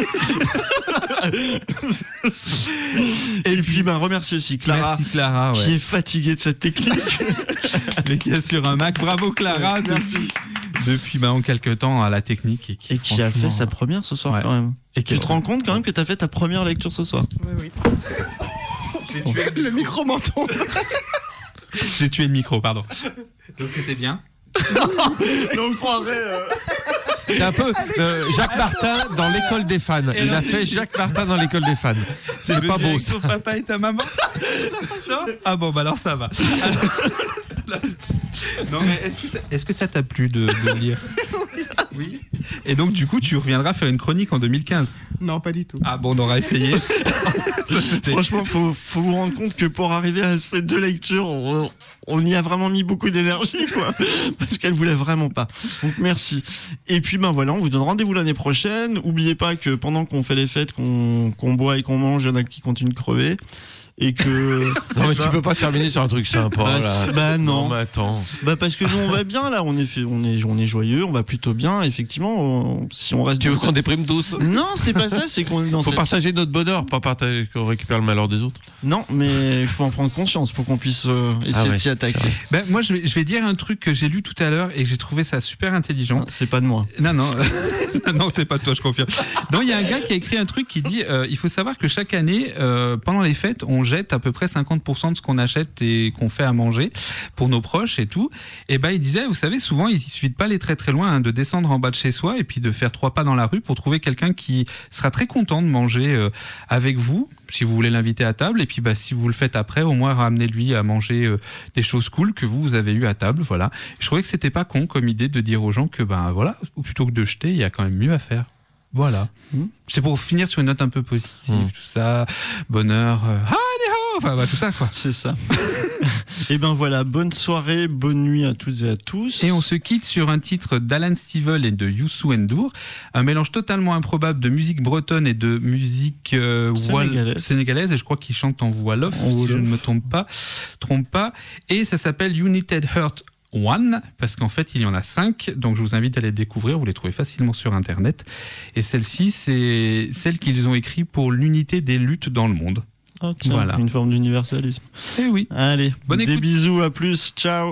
Et puis, remercie aussi Clara. Merci Clara, Qui ouais. est fatiguée de cette technique. Mais qui est sur un Mac. Bravo Clara. Depuis en quelques temps à la technique. Et qui a fait sa première ce soir, Ouais. quand même. Et Tu te rends compte quand même que t'as fait ta première lecture ce soir? Oui. Le micro-menton. J'ai tué le micro, pardon. Donc c'était bien. On croirait. C'est un peu Jacques Martin dans l'école des fans. Il a fait Jacques Martin dans l'école des fans. C'est pas beau, ça. Ton papa et ta maman. Ah bon, alors ça va. Non mais est-ce que ça t'a plu de lire? Oui. Et donc du coup tu reviendras faire une chronique en 2015? Non, pas du tout. Ah bon, on aura essayé. Franchement, faut vous rendre compte que pour arriver à ces 2 lectures, on y a vraiment mis beaucoup d'énergie, quoi. Parce qu'elle voulait vraiment pas. Donc merci. Et puis voilà, on vous donne rendez-vous l'année prochaine. Oubliez pas que pendant qu'on fait les fêtes, qu'on boit et qu'on mange, il y en a qui continuent de crever. Et que. Non, mais tu peux pas terminer sur un truc sympa, là. Non. Non, mais attends. Parce que nous, on va bien, là. On est joyeux, on va plutôt bien. Effectivement, si on reste. Tu veux qu'on déprime tous? Non, c'est pas ça, c'est qu'on est dans Faut cette... partager notre bonheur, pas partager qu'on récupère le malheur des autres. Non, mais il faut en prendre conscience pour qu'on puisse essayer de s'y attaquer. Moi je vais dire un truc que j'ai lu tout à l'heure et que j'ai trouvé ça super intelligent. C'est pas de moi. Non, non, c'est pas de toi, je confirme. Non, il y a un gars qui a écrit un truc qui dit il faut savoir que chaque année, pendant les fêtes, on jette à peu près 50% de ce qu'on achète et qu'on fait à manger pour nos proches et tout. Et il disait, vous savez, souvent, il suffit de pas aller très très loin, de descendre en bas de chez soi et puis de faire 3 pas dans la rue pour trouver quelqu'un qui sera très content de manger avec vous, si vous voulez l'inviter à table. Et puis, si vous le faites après, au moins ramenez-lui à manger des choses cool que vous avez eues à table. Voilà. Je trouvais que c'était pas con comme idée de dire aux gens que, voilà, plutôt que de jeter, il y a quand même mieux à faire. Voilà. C'est pour finir sur une note un peu positive, tout ça, bonheur, enfin tout ça quoi. C'est ça. Et voilà, bonne soirée, bonne nuit à toutes et à tous. Et on se quitte sur un titre d'Alan Stivell et de Youssou N'Dour, un mélange totalement improbable de musique bretonne et de musique sénégalaise, et je crois qu'ils chantent en wolof, si je ne me trompe pas. Et ça s'appelle United Heart One, parce qu'en fait il y en a 5, donc je vous invite à les découvrir, vous les trouvez facilement sur internet. Et celle-ci, c'est celle qu'ils ont écrit pour l'unité des luttes dans le monde. Oh, tiens, voilà. Une forme d'universalisme. Eh oui. Allez, bonne écoute. Des bisous, à plus, ciao.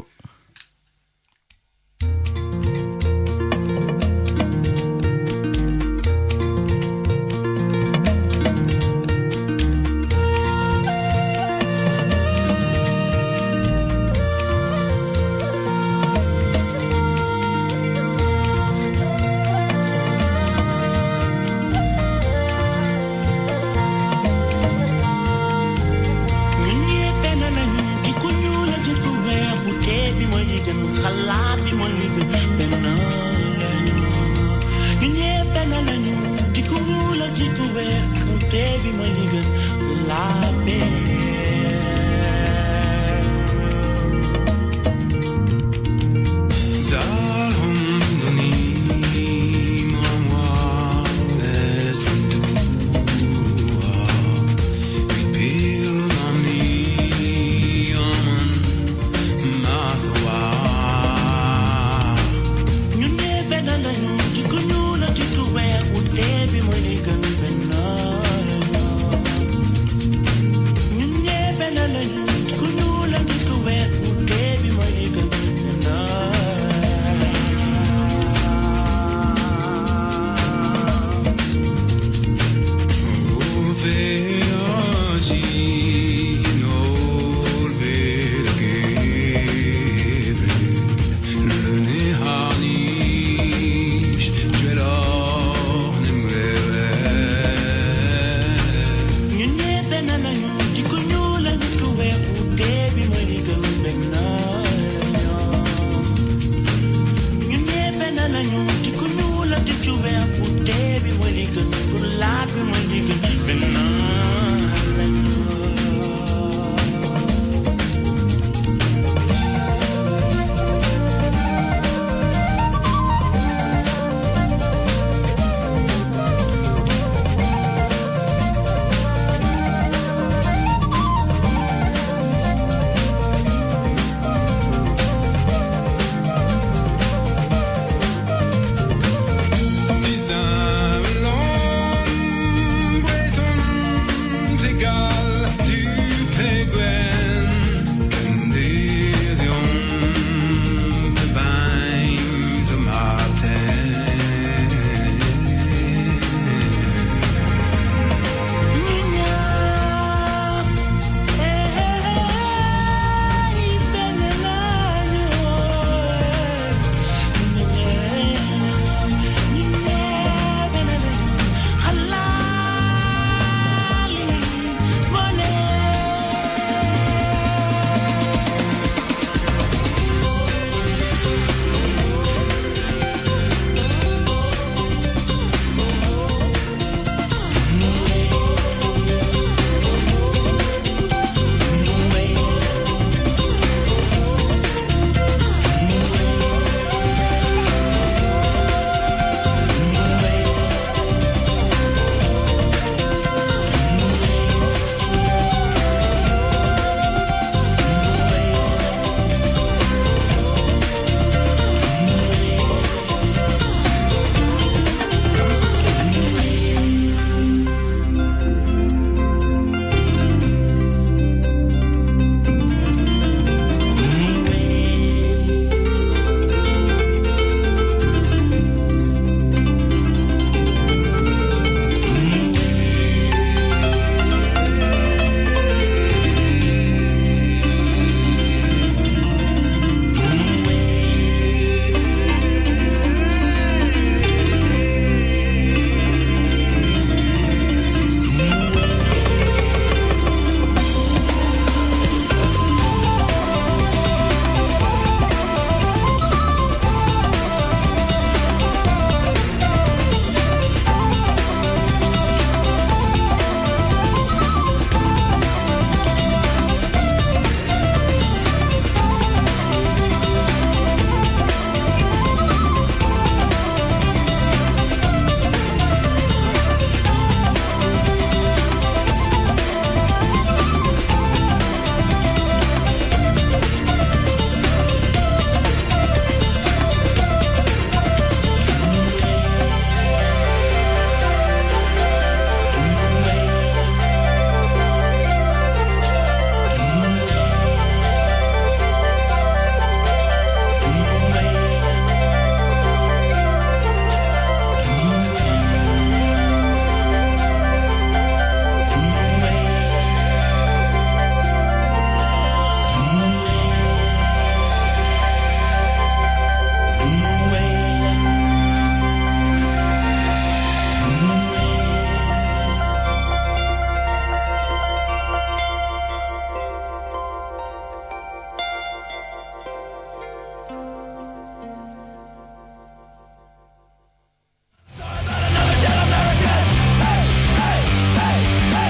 Harnish, tu es l'or,